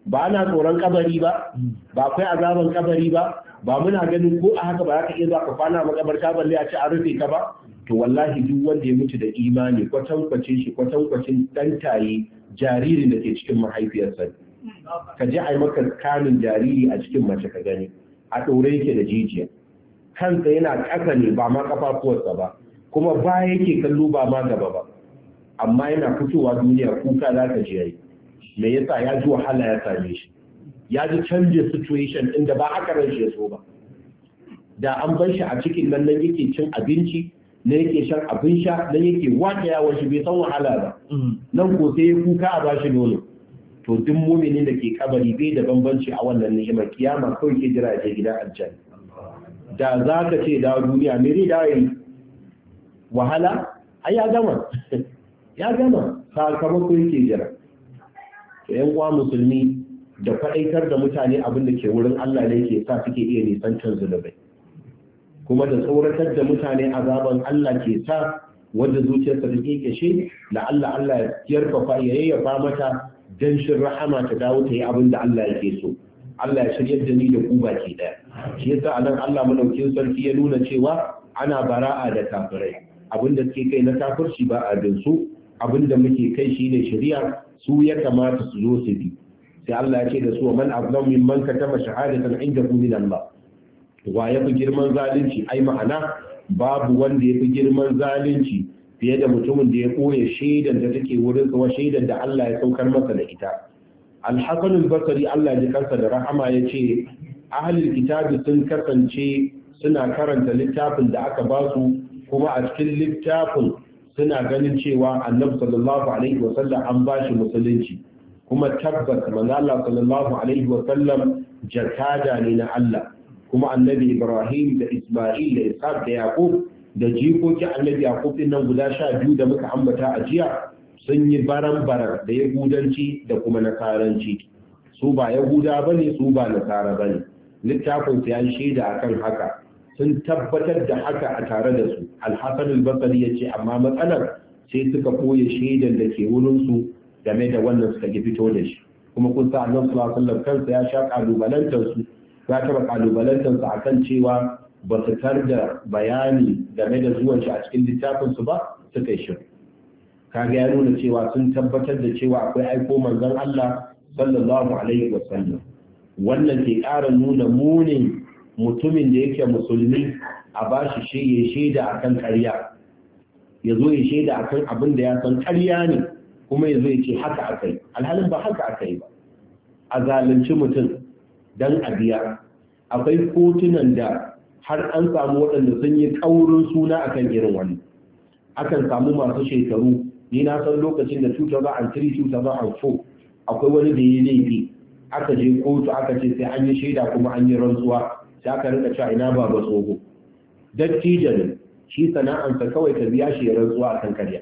ba ana tsoron kabari ba ba akwai azaban kabari ba ba muna ganin ko a haka ba za ka iya zuwa ka kwana makabarta balle a ce a rufe ka ba to wallahi duk wanda ya mutu da imani kwatankwacin shi kwatankwacin ɗantaye jaririn da ke cikin mahaifiyarsa ka je a yi maka kanin jariri a cikin mace ka gani a ɗore yake da jijiya kansa yana ƙasa ne ba ma kafafuwarsa ba kuma ba yake kallo ba ma gaba ba amma yana fitowa duniya kuka za ka ji yayi me yasa ya ji wahala ya same shi ya ji canje situation inda ba aka ran shi so ba da an bar shi a cikin nan nan yake cin abinci na yake shan abin sha nan yake wata yawon shi bai san wahala ba nan ko sai ya kuka a bashi nono to duk muminin da ke kabari bai da bambanci a wannan ni'imar kiyama kawai ke jira je gidan aljanna da za ka ce da duniya me zai dawo yi wahala ai ya gama ya gama sakamako yake jira to yan uwa musulmi da faɗaitar da mutane abin da ke wurin Allah ne ke sa suke iya nisantar zulubai kuma da tsoratar da mutane azaban Allah ke sa wanda zuciyarsa ta kekeshe la Allah Allah ya yarfafa ya yayyafa mata danshin rahama ta dawo ta yi abin da Allah yake so Allah ya shiryar da ni da ku baki daya shi yasa anan Allah madaukin sarki ya nuna cewa ana bara'a da kafirai abinda suke kai na kafirci ba a bin su abinda muke kai shine shari'a su ya kamata su zo su bi sai Allah ya ce da su man azlam mimman katama shahadatan indahu min Allah wa yafi girman zalunci ai ma'ana babu wanda yafi girman zalunci fiye da mutumin da ya koya shaidan da take wurin sa shaidan da Allah ya saukar masa da ita Al-Hasan al-Basri Allah ya kansa da rahama yace ahlul kitabi sun kasance suna karanta littafin da aka ba su kuma a cikin littafin suna ganin cewa Annabi sallallahu alaihi wasallam an bashi musulunci kuma tabbas manzo Allah sallallahu alaihi wasallam jakada ne na Allah kuma Annabi Ibrahim da Isma'il da Ishaq da Yaqub da jikoki Annabi Yaqub din nan guda sha biyu da muka ambata a jiya sun yi baran-baran da Yahudanci da kuma Nasaranci su ba Yahuda bane su ba Nasara bane littafin su ya shaida akan haka sun tabbatar da haka a tare da su Al-Hasan al-Basri yace amma matsalar sai suka koye shaidan da ke wurin su game da wannan suka gi fito da shi kuma kun sa Annabi sallallahu alaihi wasallam kansa ya sha kalubalantar su ya taba kalubalantar su akan cewa ba su tar da bayani game da zuwan shi a cikin littafin su ba suka yi shiru kaga ya nuna cewa sun tabbatar da cewa akwai aiko manzon Allah sallallahu alaihi wasallam wannan ke ƙara nuna munin mutumin da yake musulmi a bashi shi ya shaida akan ƙarya ya zo ya shaida akan abin da ya san ƙarya ne kuma ya zo ya ce haka akai alhalin ba haka akai ba a zalunci mutum dan a biya akwai kotunan da har an samu waɗanda sun yi ƙaurin suna akan irin wani akan samu masu shekaru ni na san lokacin da two thousand three two thousand four akwai wani da ya laifi aka je kotu aka ce sai an yi shaida kuma an yi rantsuwa sai aka rika cewa ina ba ba tsoho dattijo ne shi sana'ansa kawai ta biya shi ya rantsuwa a kan karya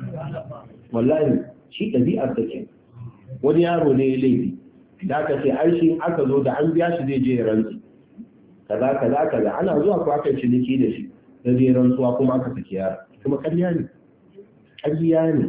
wallahi shi ɗabi'ar ta ke wani yaro ne ya laifi da aka ce ai shi aka zo da an biya shi zai je ya rantsu kaza kaza kaza ana zuwa ko aka ciniki da shi da zai rantsuwa kuma aka saki yaro kuma karya ne karya ne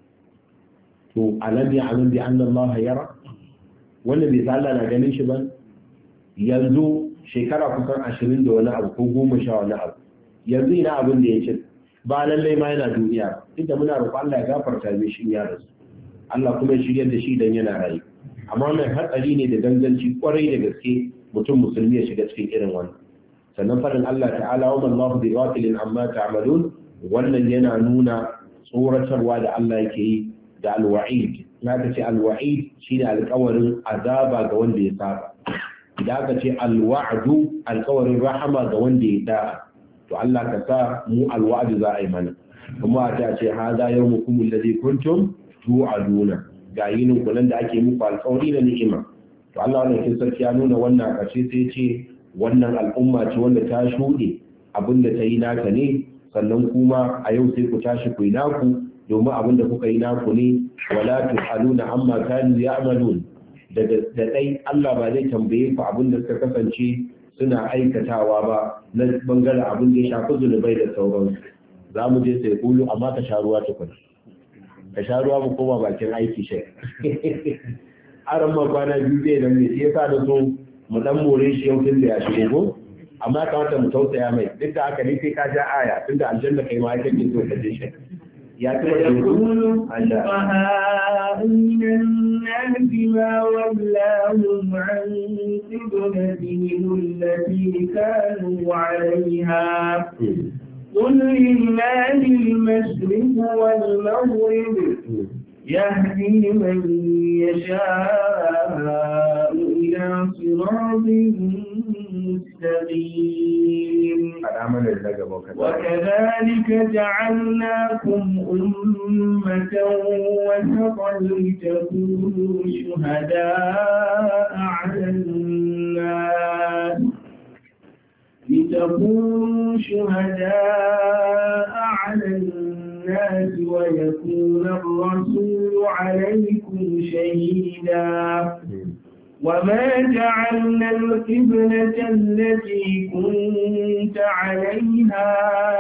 to alam ya alim bi anna Allah yara wannan bai Allah na ganin shi ba yanzu shekara kusan ashirin da wani abu ko goma sha wani abu yanzu ina abin da ya ce ba lallai ma yana duniya inda muna roƙo Allah ya gafarta mai shi ya rasu Allah kuma ya shiryar da shi dan yana rayu amma mai hatsari ne da danganci kwarai da gaske mutum musulmi ya shiga cikin irin wannan sannan faɗin Allah ta'ala wa man Allahu bi ghafilin amma ta'malun wannan yana nuna tsoratarwa da Allah yake yi da alwa'id na ka ce alwa'id shine alƙawarin azaba ga wanda ya saba idan aka ce alwa'du alƙawarin rahama ga wanda ya da'a to Allah ka sa mu alwa'du za a yi mana kuma ta ce hada yawmukum alladhi kuntum tu'aduna ga yinin kullun da ake muku alƙawari da ni'ima to Allah wannan kin sarki ya nuna wannan kace sai ce wannan al'umma ce wanda ta shuɗe abinda ta yi naka ne sannan kuma a yau sai ku tashi ku yi naku domin abinda kuka yi naku ne wala tuhaluna amma kanu ya'malun da da dai Allah ba zai tambaye ku abinda suka kasance suna aikatawa ba na bangaren abin da ya shafi zulubai da sauransu za mu je sai kulu amma ka sha ruwa tukuna ka sha ruwa mu koma bakin aiki shi aran ma kwana biyu zai nan ne sai yasa da so mu dan more shi yau tun da ya shigo ko amma kamata mu tausaya mai duk da haka ne sai ka ja aya tunda aljanna kai ma kake so ka je shi ya kuma يقول الفقهاء من الناس ما ولاهم عن قبلتهم التي كانوا عليها قل لله المشرق والمغرب يهدي من يشاء إلى صراط مستقيم وكذلك جعلناكم أمة وسطا لتكونوا شهداء على الناس لتكونوا شهداء على الناس ويكون الرسول عليكم شهيدا وما جعلنا القبلة التي كنت عليها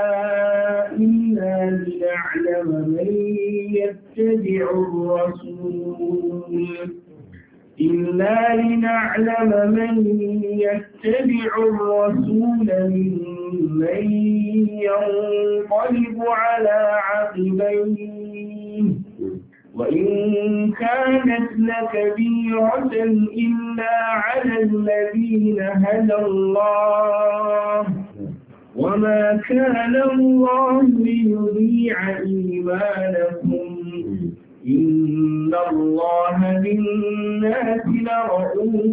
إلا لنعلم من يتبع الرسول إلا لنعلم من يتبع الرسول ممن ينقلب على عقبيه وإن كانت لكبيرة إلا على الذين هدى الله وما كان الله ليضيع إيمانكم إن الله بالناس لرؤوف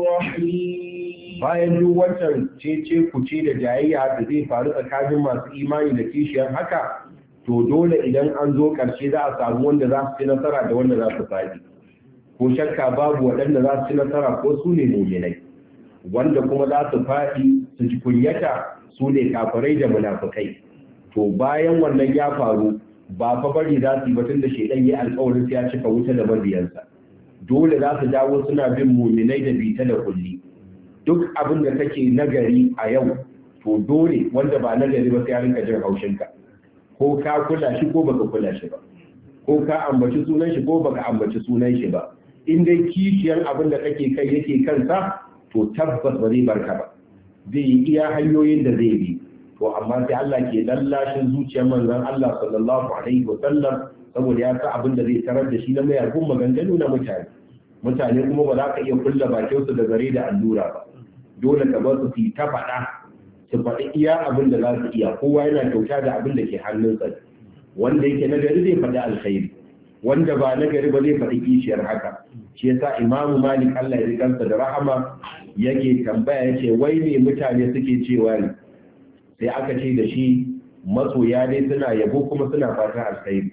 رحيم. bayan duk wancan cece kuce da jayayya da zai faru tsakanin masu imani da kishiyar haka to dole idan an zo ƙarshe za a samu wanda za su ci nasara da wanda za su faɗi ko shakka babu waɗanda za su ci nasara ko su ne mu'minai wanda kuma za su faɗi su ji kunyata su ne kafirai da munafukai to bayan wannan ya faru ba fa bari za su yi batun da shedan yi alƙawarin sai ya cika wuta da mabiyansa dole za su dawo suna bin mu'minai da bita da kulli duk abin da kake nagari a yau to dole wanda ba nagari ba sai ya rinka jin haushinka ko ka kula shi ko baka kula shi ba ko ka ambaci sunan shi ko baka ambaci sunan shi ba in dai kishiyar abin da kake kai yake kansa to tabbas ba zai barka ba zai yi iya hanyoyin da zai bi to amma sai Allah ke lallashin zuciyar manzon Allah sallallahu alaihi wa sallam saboda ya sa abin da zai tarar da shi na mayargun maganganu na mutane mutane kuma ba za ka iya kulla bakin su da zare da allura ba dole ka bar su su ta faɗa su faɗi iya abin da za su iya kowa yana kyauta da abin da ke hannunsa wanda yake nagari zai faɗi alkhairi wanda ba nagari ba zai faɗi kishiyar haka shi yasa imamu malik Allah ya rikansa da rahama yake tambaya yace wai me mutane suke cewa ne sai aka ce da shi masoya dai suna yabo kuma suna fatan alkhairi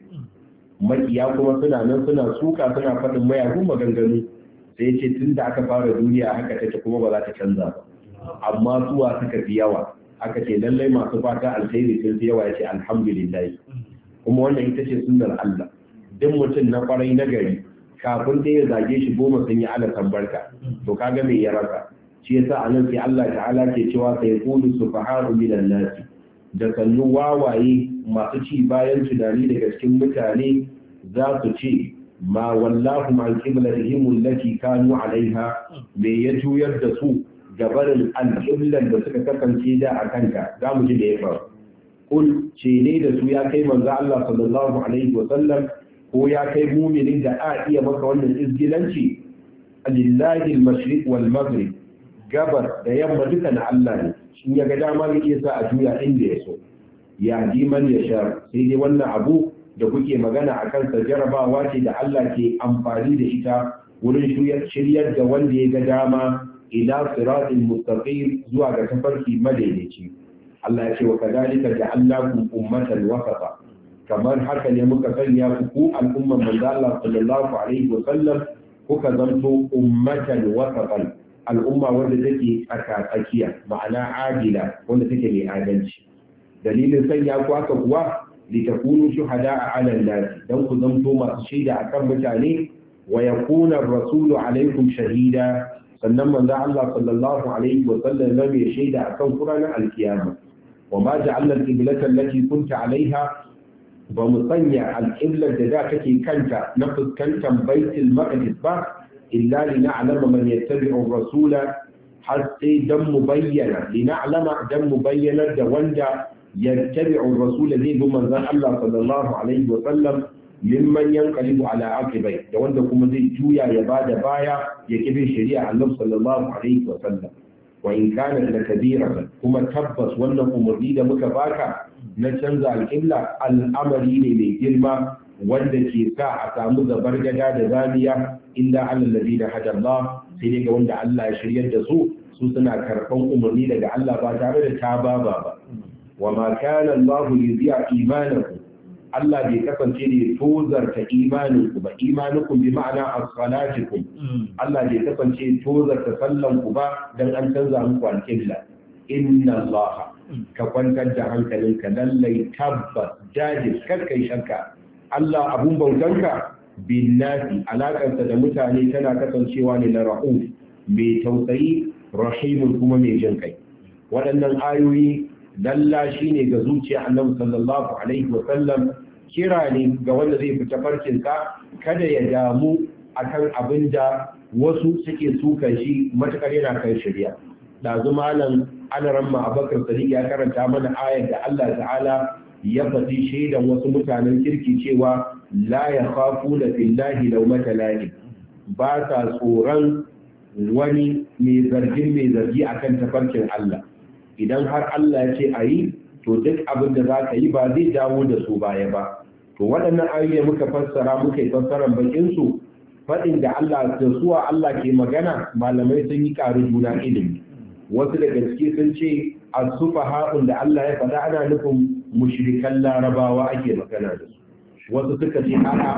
makiya kuma suna nan suna suka suna faɗin mayagun maganganu sai ce tun da aka fara duniya haka take kuma ba za ta canza ba amma suwa suka fi yawa aka ce lallai masu fata alkhairi sun fi yawa ya ce alhamdulillah kuma wannan ita ce sunnar Allah duk mutum na kwarai na gari kafin da ya zage shi goma sun yi ala tambarka to kaga me ya rasa shi yasa anan sai Allah ta'ala ke cewa sai qulu subhanahu minan nas da sannu wawaye masu ci bayan tunani daga cikin mutane za su ce ma wallahu an qiblatihim allati kanu alaiha me ya juyar da su gabarin alƙiblan da suka kasance da a kanka za mu ji da ya faru kul ce ne da su ya kai manzo Allah sallallahu alaihi wa sallam ko ya kai muminin da a iya maka wannan izgilanci lillahi al-mashriq wal maghrib gabar da yamma duka na Allah ne shin ya ga dama ya iya sa a juya inda ya so ya ji man ya sha sai dai wannan abu da kuke magana a kansa jarabawa ce da Allah ke amfani da ita wurin shiryar da wanda ya ga dama ila siratin mustaqim zuwa ga tafarki madaidaici Allah ya ce wa kadalika ja'alnakum ummatan wasata kamar haka ne muka sanya ku ku al'umman manzo Allah sallallahu alaihi wa sallam kuka zanto ummatan wasatan al'umma wanda take tsaka tsakiya ma'ana adila wanda take mai adalci dalilin sanya ku haka kuwa litakunu shuhada'a 'ala an-nas dan ku zanto masu shaida akan mutane wa yakuna ar-rasulu 'alaykum shahida sannan manzo Allah sallallahu alaihi wa sallam zai shaida akan Qur'anin al-Qiyama wa ma ja'alna al-qiblata allati kunta 'alayha ba mu sanya al-qibla da da kake kanta na fuskantar Baitul Maqdis ba illa lina'lama man yattabi'u ar-rasula har sai dan mu bayyana lina'lama dan mu bayyana da wanda yattabi'u ar-rasula zai bi manzon Allah sallallahu alaihi wa sallam mimman yanqalibu ala aqibai da wanda kuma zai juya ya bada baya ya kibe shari'a Allah sallallahu alaihi wa sallam wa in kana lakabira kuma tabbas wannan umarni da muka baka na canza alƙibla al'amari ne mai girma wanda ke sa a samu zabargada da zamiya illa alal ladina hada Allah sai dai ga wanda Allah ya shiryar da su su suna karban umarni daga Allah ba tare da tababa ba wa ma kana Allah yuzi'a imanakum Allah bai kasance ne tozarta imaninku ba imanukum bi ma'ana as-salatikum Allah bai kasance tozarta sallanku ba dan an canza muku al-qibla inna Allah ka kwantar da hankalinka lallai tabbas jajis kai shakka Allah abun bautanka bin nasi alakarsa da mutane tana kasancewa ne na ra'uf mai tausayi rahimun kuma mai jin kai waɗannan ayoyi lalla shine ga zuciya Annabi sallallahu alaihi wa sallam kira ne ga wanda zai fita farkinsa kada ya damu akan abin da wasu suke suka shi matakar yana kan shari'a dazu malam alaramma Abubakar Sadiq ya karanta mana ayar da Allah ta'ala ya faɗi shaidan wasu mutanen kirki cewa la yakhafuna fillahi lawmata la'im ba sa tsoron wani mai zargin mai zargi akan tafarkin Allah idan har Allah ya ce ayi to duk abin da za ka yi ba zai dawo da su baya ba to waɗannan ayoyi muka fassara muka yi fassaran bakin su faɗin da Allah da suwa Allah ke magana malamai sun yi ƙaru juna ilimi wasu daga ciki sun ce as-sufaha'un da Allah ya faɗa ana nufin mushrikan larabawa ake magana da su wasu suka ce a'a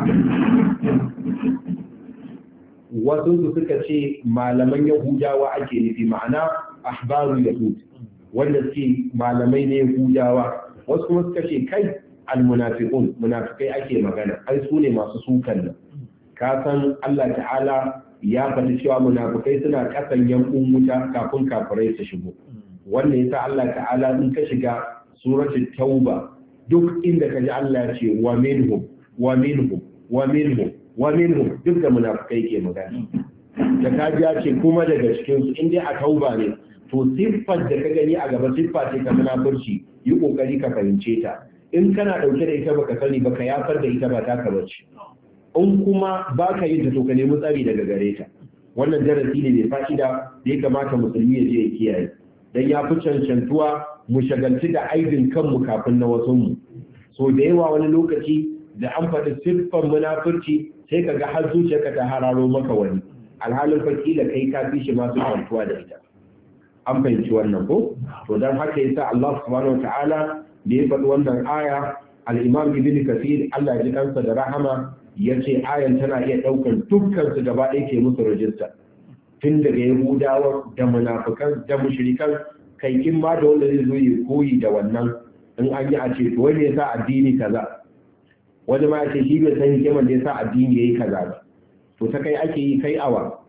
wasu su suka ce malaman yahudawa ake nufi ma'ana ahbaru yahud wanda suke malamai ne yahudawa wasu kuma suka ce kai almunafiqun munafikai ake magana ai su ne masu sukan nan ka san Allah ta'ala ya faɗi cewa munafikai suna kasan yankun wuta kafin kafirai su shigo wannan yasa Allah ta'ala in ka shiga suratul tauba duk inda kaji Allah ya ce wa minhum wa minhum wa minhum wa minhum duk da munafikai ke magana da kaji ya ce kuma daga cikin su in dai a tauba ne to siffar da ka gani a gaba siffa ce ta munafurci yi kokari ka fahimce ta in kana dauke da ita baka sani baka yafar da ita ba ta ka bace in kuma baka yin ta to ka nemi tsari daga gare ta wannan darasi ne mai fa'ida da ya kamata musulmi ya je ya kiyaye dan ya fi cancantuwa mu shagalci da aibin kanmu kafin na wasu mu so da yawa wani lokaci da an faɗi siffar munafurci sai kaga har zuciyarka ta hararo maka wani alhalin fakila kai ka fi shi masu kwantuwa da ita an fahimci wannan ko to dan haka yasa Allah subhanahu wataala da ya faɗi wannan aya al-Imam Ibn Kathir Allah ya ji kansa da rahama yace ayan tana iya daukar dukkan su gaba ɗaya ke musu rajista tun daga Yahudawa da munafikan da mushrikan kai kin ma da wanda zai zo ya koyi da wannan in an yi a ce to wani yasa addini kaza wani ma ya ce shi bai san hikimar da yasa addini yayi kaza ba to ta kai ake yi kai awa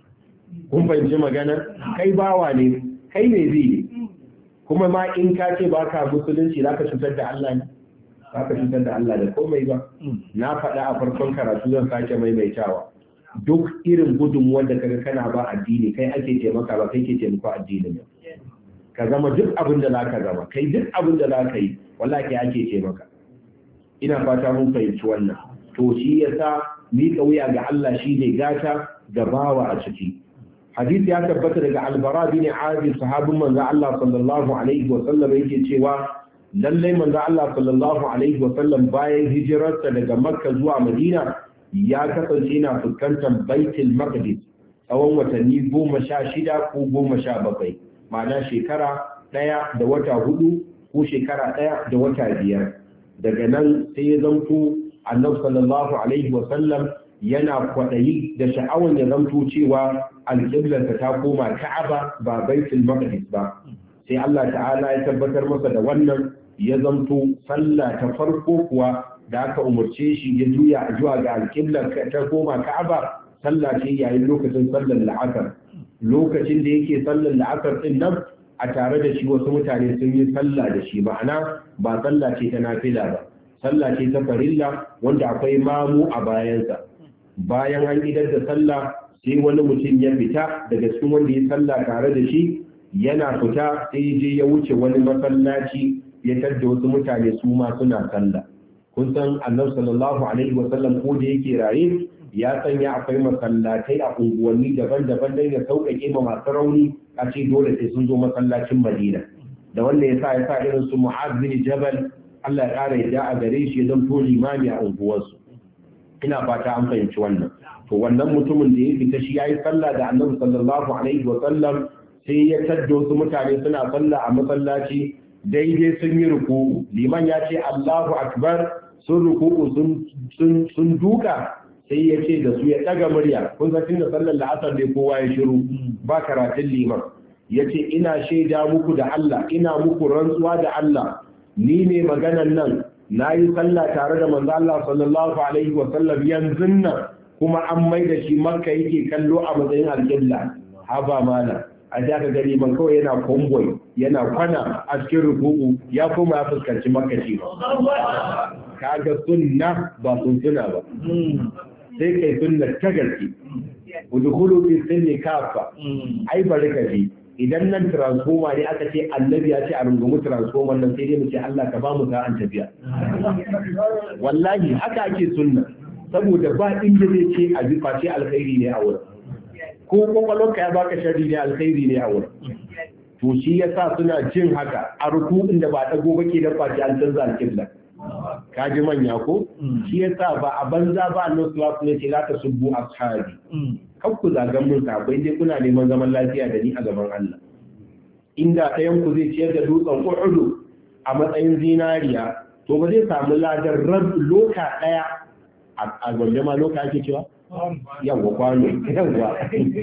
kun fahimci magana kai bawa ne kai ne zai kuma ma in ka ce ba ka musulunci za ka cutar da Allah ne za ka cutar da Allah da komai ba na faɗa a farkon karatu zan sake maimaitawa duk irin gudunmuwar da kaga kana ba addini kai ake taimaka ba kai ke taimako addinin ba ka zama duk abin da za ka zama kai duk abin da za ka yi wallahi kai ake taimaka ina fata mun fahimci wannan to shi yasa miƙa wuya ga Allah shi ne gata ga bawa a ciki hadisi ya tabbata daga albara bin azib sahabin manzo Allah sallallahu alaihi wa sallam yake cewa lalle manzo Allah sallallahu alaihi wa sallam bayan hijirarsa daga makka zuwa madina ya kasance yana fuskantar baitul maqdis tsawon watanni goma sha shida ko goma sha bakwai ma'ana shekara ɗaya da wata hudu ko shekara ɗaya da wata biyar daga nan sai ya zanto annabi sallallahu alaihi wa sallam yana kwaɗayi da sha'awar ya zamto cewa alƙiblarsa ta koma Ka'aba ba Baitul Maqdis ba sai Allah ta'ala ya tabbatar masa da wannan ya zamto sallah ta farko kuwa da aka umarce shi ya juya zuwa ga alƙiblar ta koma Ka'aba sallah ce yayin lokacin sallar la'asar lokacin da yake sallar la'asar din nan a tare da shi wasu mutane sun yi sallah da shi ma'ana ba sallah ce ta nafila ba sallah ce ta farilla wanda akwai mamu a bayansa bayan an idar da sallah sai wani mutum ya fita daga cikin wanda ya sallah tare da shi yana fita sai je ya wuce wani masallaci ya tarda wasu mutane su ma suna sallah. Kun san Annabi sallallahu alaihi wasallam ko da yake raye ya sanya akwai masallatai a unguwanni daban-daban don ya sauƙaƙe ma masu rauni a ce dole sai sun zo masallacin Madina. Da wannan ya sa ya sa irin su Mu'adh bin Jabal Allah ya ƙara yadda a gare shi ya zanto limami a unguwarsu. Ina fata an fahimci wannan. To wannan mutumin da ya fita shi yayi sallah da Annabi sallallahu alaihi wasallam sai ya taddo su mutane suna sallah a masallaci daidai sun yi ruku'u. Liman ya ce Allahu akbar sun ruku'u sun sun duka sai ya ce da su ya daga murya. Kun san tunda sallar la'asar ne kowa ya shiru ba karatun liman. Ya ce ina shaida muku da Allah ina muku rantsuwa da Allah ni ne maganan nan na yi sallah tare da manzo Allah sallallahu alaihi wasallam yanzu nan kuma an mai da shi makka yake kallo a matsayin alƙibla. Haba mana a da ka gari ban kawai yana konvoy yana kwana a cikin ruku'u ya koma ya fuskanci makka shi ba. Kaga sunna ba sun suna ba sai kai sunna ta gaske udkhulu fi sunni kafa ai bari ka ji idan nan transformer ne aka ce annabi ya ce a rungumi transformer nan sai dai mu ce Allah ka ba mu sa'an tafiya. Wallahi haka ake sunna saboda ba inda zai ce a bi face alkhairi ne a wurin ko kwakwalwarka ya baka sharri ne alkhairi ne a wurin. To shi yasa suna jin haka a ruku'in da ba ta gobe ke da face an canza alƙibla. Ka ji manya ko shi yasa ba a banza ba Allah subhanahu wa ta'ala ce la tasubbu ashabi. Kan ku zagan mun sabai dai kuna neman zaman lafiya da ni a gaban Allah. Inda ɗayan ku zai ciyar da dutsen Uhud a matsayin zinariya to ba zai samu ladan rab loka ɗaya a gwamnati ma loka ake cewa yawa kwano yawa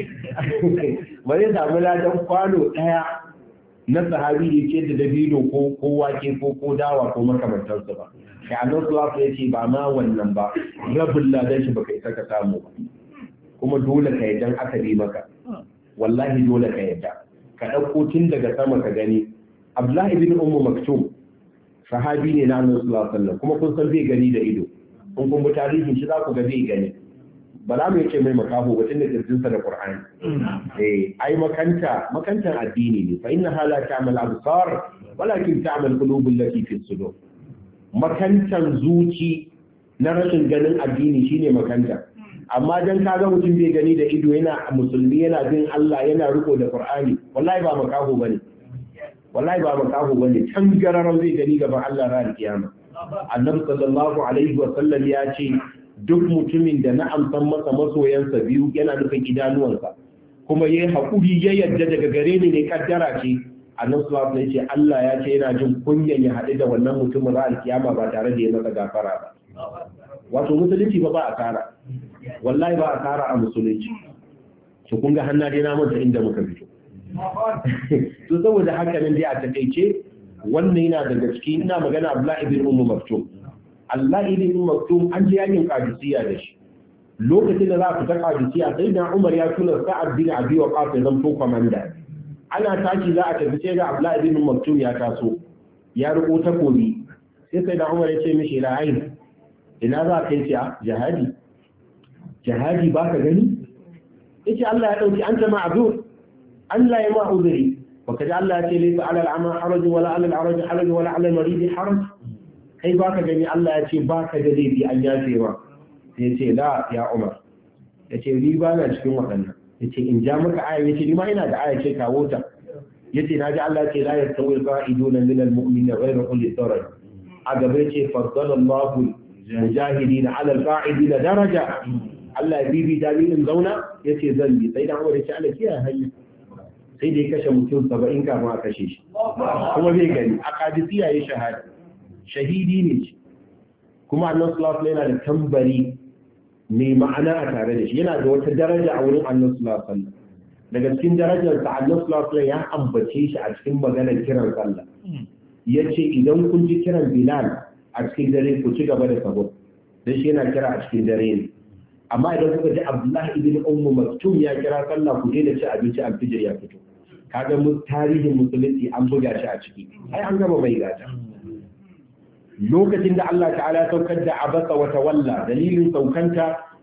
ba zai samu ladan kwano ɗaya na sahabi da ke da dabino ko ko wake ko ko dawa ko makamantansu ba. Kai Allah subhanahu ya ce ba ma wannan ba rabul ladan shi baka isa ka samu ba. Kuma dole ka yadda aka bi maka wallahi dole ka yadda ka ɗauko tun daga sama ka gani. Abdullahi bin Ummu Maktum sahabi ne na Annabi sallallahu alaihi wasallam kuma kun san zai gani da ido kun kun bi tarihin shi za ku ga zai gani ba za mu yace mai makaho ba tunda kirjinsa da Qur'ani eh ai makanta makantan addini ne fa inna hala ta'mal absar walakin ta'mal qulub allati fi sudur. Makantan zuci na rashin ganin addini shine makanta. Amma dan kaga mutum bai gani da ido yana musulmi yana bin Allah yana riko da Qur'ani wallahi ba makaho bane wallahi ba makaho bane can gararan zai gani gaban Allah ran kiyama. Annabi sallallahu alaihi wa sallam ya ce duk mutumin da na amsan masa masoyansa biyu yana nufin idanuwansa kuma yayi hakuri ya yadda daga gare ni ne kaddara ce. Annabi sallallahu alaihi wa sallam ya ce Allah ya ce yana jin kunyan ya haɗu da wannan mutumin ran kiyama ba tare da ya masa gafara ba. Wato musulunci ba ba a kara wallahi ba a kara a musulunci. To kun ga hannu dai na manta inda muka fito. To saboda haka nan dai a takeice wannan yana daga cikin ina magana Abdullah ibn Umm Maktum. Allah ibn Umm Maktum an ji yakin Qadisiyya da shi. Lokacin da za a fita Qadisiyya sai da Umar ya tura Sa'ad bin Abi Waqqas zan to komanda. Ana tashi za a tafi sai da Abdullah ibn Umm Maktum ya taso. Ya riko takobi. Sai sai da Umar ya ce mishi ra'ayi ina za ka yi a jihadi jihadi ba ka gani yace Allah ya dauki anta ma'zur Allah ya ma uzuri baka ji Allah ya ce laysa 'ala al-'ama haraj wala 'ala al-'araj haraj wala 'ala al-marid haraj kai ba ka gani Allah ya ce ba ka da laifi an yafe ma sai yace la ya Umar yace ni ba na cikin wadannan yace in ja maka aya yace ni ma ina da aya ce kawo ta yace naji Allah ya ce la yastawi al-qa'iduna min al-mu'minina ghayra ulil darar a gaba yace faddala Allahu mujahidin ala al-qa'idina daraja Allah ya bibi dalilin zauna yace zan bi sai dan Umar yace Allah kiyaye hanya sai da ya kashe mutum saba'in kafin a kashe shi kuma bai gani a Qadisiyya yayi shahada shahidi ne kuma Allah sallallahu alaihi wasallam yana da tambari mai ma'ana a tare da shi yana da wata daraja a wurin Allah sallallahu alaihi wasallam daga cikin darajar sa Allah sallallahu alaihi wasallam ya ambace shi a cikin maganar kiran sallah yace idan kun ji kiran Bilal a cikin dare ku ci gaba da sabo dan shi yana kira a cikin dare ne amma idan kuka ji Abdullah ibn Umm Maktum ya kira sallah ku daina ci abinci alfijir ya fito kaga mu tarihin musulunci an buga shi a ciki ai an gama mai gata lokacin da Allah ta'ala ya saukar da abasa wa tawalla dalilin saukanta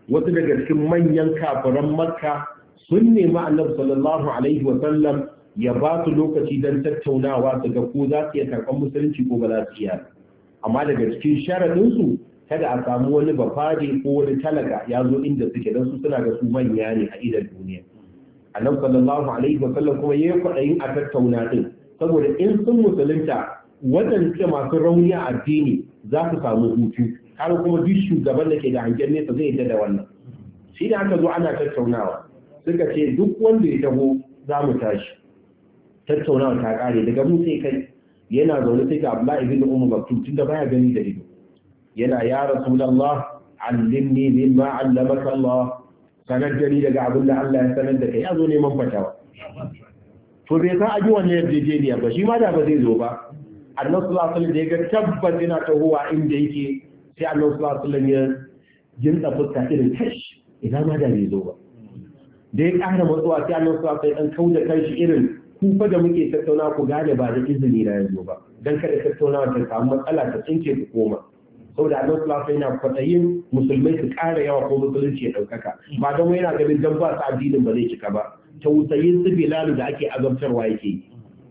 wasu daga cikin manyan kafiran makka sun nemi annabi sallallahu alaihi wa sallam ya ba su lokaci don tattaunawa su ga ko za su iya karɓar musulunci ko ba za su iya. Amma daga cikin sharaɗinsu kada a samu wani bafade ko wani talaka ya zo inda suke don su suna ga su manya ne a idan duniya. Annabi sallallahu alaihi wa sallam kuma yayi kwaɗayin a tattauna din saboda in sun musulunta waɗanda masu rauni a addini za su samu hutu har kuma duk shugaban da ke da hangen nesa zai yadda da wannan. Shi da aka zo ana tattaunawa suka ce duk wanda ya taho za mu tashi. Tattaunawa ta kare daga mu sai kai yana zaune sai ga Abdullahi ibn Ummu Maktum tunda baya gani da ido. Yana ya Rasulullah allimni mimma allamaka Allah, sanar da ni daga abin da Allah ya sanar da kai. Ya zo neman fatawa. To bai san aji wannan yarjejeniya ba shi ma da ba zai zo ba. Annabi sallallahu alaihi wasallam da ya ga tabbas yana tahowa inda yake sai Annabi sallallahu alaihi wasallam ya jinta fuska irin tash idan ma da bai zo ba. Da ya ƙara matsuwa sai Annabi sallallahu alaihi wasallam dan kauda kanshi irin kufa da muke tattauna ku gane ba da izini na yanzu ba dan kada tattaunawa ta samu matsala ta tsinke ku koma. Saboda Allah sallallahu alaihi wasallam yana kwatayin musulmai su ƙara yawa ko musulunci ya daukaka ba dan wai yana ganin dan ba su addinin ba zai cika ba tausayin su Bilal da ake azabtarwa yake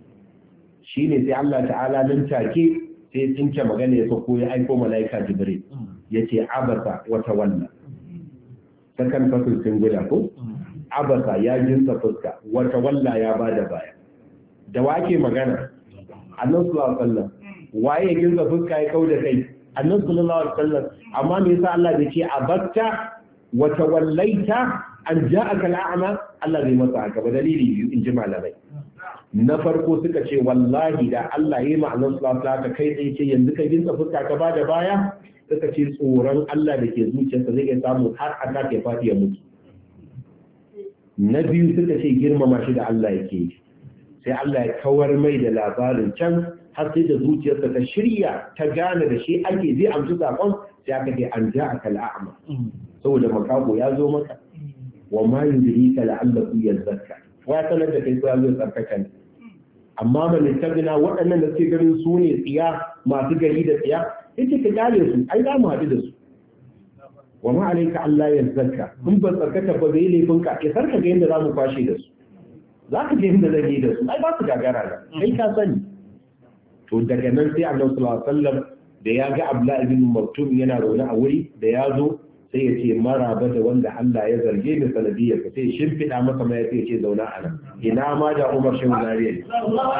shine sai Allah ta'ala nan take sai tsinke magana ya sako ya aiko malaika Jibril yace abasa wa tawalla sakan fasul singular ko abasa ya jinsa fuska wa tawalla ya bada baya da wake magana Annabi sallallahu alaihi wasallam waye jinsa fuska ya kauda kai Annabi sallallahu alaihi wasallam amma me yasa Allah bai ce abatta wa tawallaita an ja'aka al'ama Allah bai masa haka ba dalili biyu in ji malamai na farko suka ce wallahi da Allah yayi ma'anar sallallahu alaihi kai tsaye ce yanzu kai jinsa fuska ka bada baya suka ce tsoron Allah da ke zuciyarsa zai iya samu har aka ke fadi ya mutu na biyu suka ce girmama shi da Allah yake yi sai Allah ya kawar mai da labarin can har sai da zuciyarsa ta shirya ta gane da shi ake zai amshi sakon sai aka ce an ja akal a'ma saboda makago ya zo maka wa ma yudrika la'allahu yazakka wa sanar da kai ko ya zo tsarkaka ne amma man tagna waɗannan da suke ganin su ne tsiya masu gari da tsiya yace ka gane su ai za mu haɗu da su wa ma alayka Allah yazakka in ba tsarkaka ba zai laifin ka ke sarka ga yadda za mu kwashe da su za ka je inda zan yi da su ai ba su gagara da kai ka sani to daga nan sai Annabi sallallahu alaihi wasallam da ya ga Abdullah ibn Maktum yana zaune a wuri da ya zo sai ya ce maraba da wanda Allah ya zarge ni sanadiyar ka sai shimfiɗa masa mai sai ya ce zauna a nan ina ma da Umar Shehu Zariya ne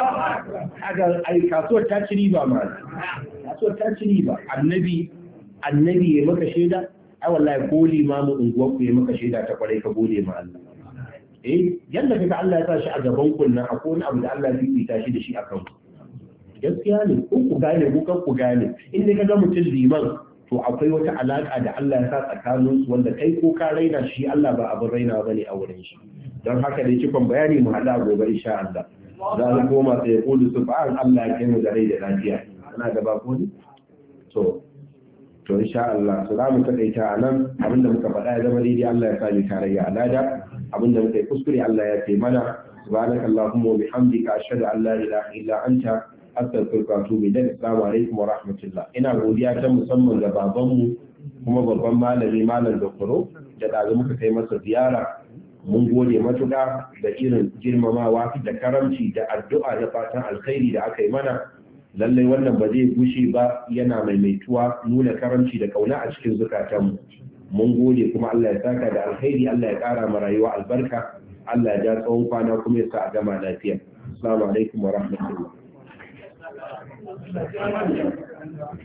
kaga ai kasuwar ta ci riba ma kasuwar ta ci riba annabi annabi ya maka shaida ai wallahi ko limamu unguwar ku ya maka shaida ta kwarai ka gode ma Allah eh yanda kaga Allah ya sa shi a gaban ku nan akwai wani abu da Allah ya fifita shi da shi akan ku gaskiya ne ko ku gane ko kan ku gane in dai kaga mutum liman to akwai wata alaka da Allah ya sa tsakanin su wanda kai ko ka raina shi Allah ba abin raina bane a wurin shi don haka dai cikon bayani mu hada gobe insha Allah za mu koma sai kudu subhan Allah ya kai mu da rai da lafiya ana da ba ko ne to to insha Allah to za mu takaita anan abinda muka faɗa ya zama daidai Allah ya sa mu tarayya alada abinda muka yi kuskure Allah ya ce mana subhanakallahumma wa bihamdika ashhadu an la ilaha illa anta astaghfiruka wa atubu ilayk. Assalamu alaikum wa rahmatullah. Ina godiya ta musamman ga babanmu kuma babban malami malam Dokoro da dazu muka kai masa ziyara. Mun gode matuƙa da irin girmamawa da karamci da addu'a da fatan alkhairi da aka yi mana. Lallai wannan ba zai gushe ba yana maimaituwa nuna karamci da kauna a cikin zukatanmu. Mun gode kuma Allah ya saka da alkhairi, Allah ya ƙara ma rayuwa albarka, Allah ya ja tsawon kwana kuma ya sa a gama lafiya. Assalamu alaikum wa rahmatullah.